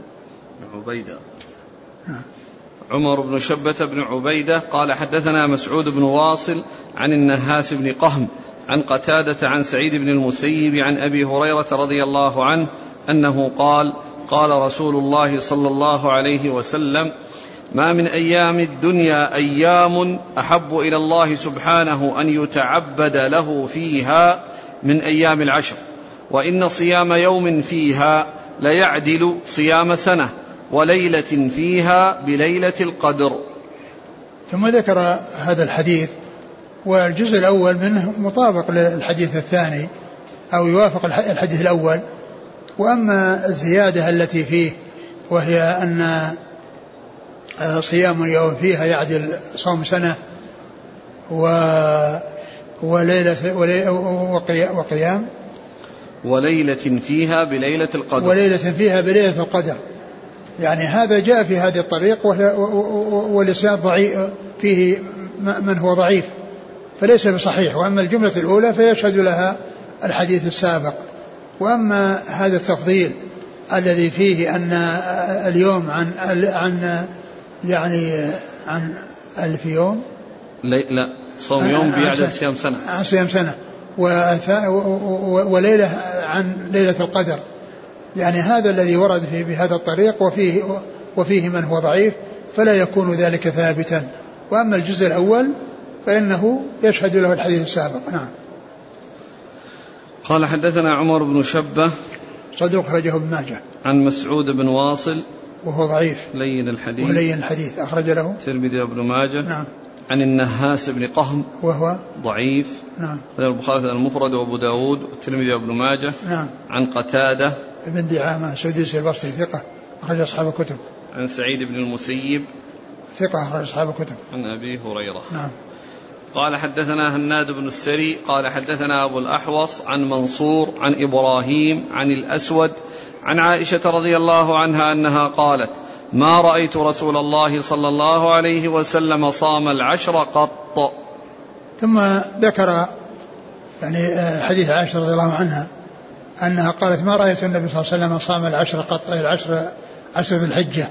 نعم. عمر بن شبة بن عبيدة قال: حدثنا مسعود بن واصل عن النهاس بن قهم عن قتادة عن سعيد بن المسيب عن أبي هريرة رضي الله عنه أنه قال: قال رسول الله صلى الله عليه وسلم: ما من أيام الدنيا أيام أحب إلى الله سبحانه أن يتعبد له فيها من أيام العشر، وإن صيام يوم فيها ليعدل صيام سنة، وليلة فيها بليلة القدر. ثم ذكر هذا الحديث، والجزء الأول منه مطابق للحديث الثاني أو يوافق الحديث الأول، وأما الزيادة التي فيه وهي أن صيام يوم فيها يعدل صوم سنة وليلة وقيام وليلة فيها بليلة القدر، وليلة فيها بليلة القدر، يعني هذا جاء في هذه الطريق والإسناد ضعيف فيه من هو ضعيف فليس بصحيح، وأما الجملة الأولى فيشهد لها الحديث السابق. وأما هذا التفضيل الذي فيه أن اليوم عن 1000 يوم، لا صوم يوم بيعدل صيام سنة، عن صيام سنة، وليلة عن ليلة القدر، يعني هذا الذي ورد فيه بهذا الطريق وفيه من هو ضعيف فلا يكون ذلك ثابتا. وأما الجزء الأول فإنه يشهد له الحديث السابق. نعم. قال: حدثنا عمر بن شبة صدوق أخرجه ابن ماجه. عن مسعود بن واصل وهو ضعيف لين الحديث ولين الحديث أخرج له الترمذي وابن ماجه. نعم. عن النهاس بن قهم وهو ضعيف. نعم. البخاري في المفرد وابو داود والترمذي وابن ماجه. نعم. عن قتادة ابن دعامة سديس البصري ثقة أخرج أصحاب الكتب. عن سعيد بن المسيب ثقة أخرج أصحاب الكتب. عن أبي هريرة. نعم. قال حدثنا هناد بن السري قال حدثنا أبو الأحوص عن منصور عن إبراهيم عن الأسود عن عائشة رضي الله عنها أنها قالت ما رأيت رسول الله صلى الله عليه وسلم صام العشر قط. ثم ذكر يعني حديث عائشة رضي الله عنها أنها قالت ما رأيت النبي صلى الله عليه وسلم صام العشر قط، عشر ذي الحجة.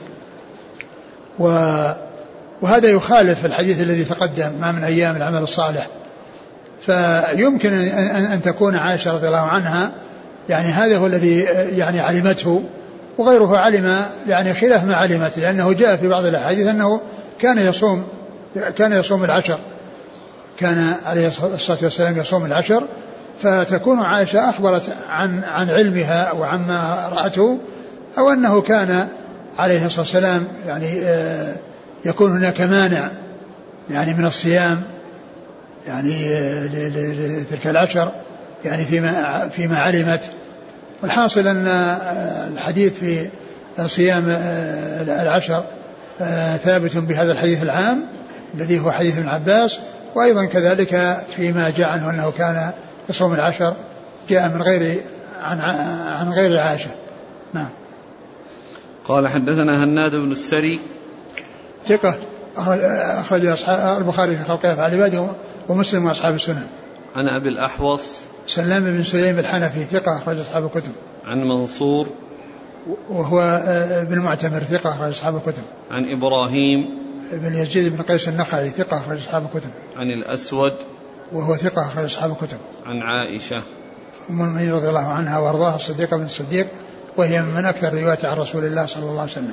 وهذا يخالف الحديث الذي تقدم ما من أيام العمل الصالح، فيمكن أن تكون عائشة رضي الله عنها يعني هذا هو الذي يعني علمته، وغيره علم يعني خلاف ما علمت، لأنه جاء في بعض الأحاديث أنه كان يصوم العشر، كان عليه الصلاة والسلام يصوم العشر، فتكون عائشة أخبرت عن علمها وعما رأته، أو أنه كان عليه الصلاة والسلام يعني يكون هناك مانع يعني من الصيام يعني لتلك العشر يعني فيما علمت. والحاصل أن الحديث في صيام العشر ثابت بهذا الحديث العام الذي هو حديث ابن عباس، وأيضا كذلك فيما جاء عنه أنه كان يصوم العشر جاء من غير عن غير عائشة. نعم. قال حدثنا هناد بن السري ثقة أخرج البخاري في خلق أفعال عباده ومسلم وأصحاب السنن. عن أبي الأحوص سلام بن سليم الحنفي ثقة أخرج أصحاب الكتب. عن منصور وهو ابن معتمر ثقة أخرج أصحاب الكتب. عن إبراهيم ابن يزيد بن قيس النخعي ثقة أخرج أصحاب الكتب. عن الأسود وهو ثقة أخرج أصحاب الكتب. عن عائشة أم المؤمنين رضي الله عنها وأرضاها الصديقة بنت الصديق، وهي من أكثر رواية عن رسول الله صلى الله عليه وسلم.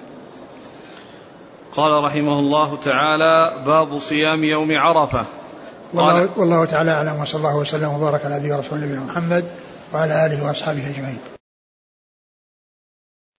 قال رحمه الله تعالى باب صيام يوم عرفة. والله تعالى أعلم، وصلى الله وسلم وبارك على نبينا ورسوله محمد وعلى آله وأصحابه أجمعين.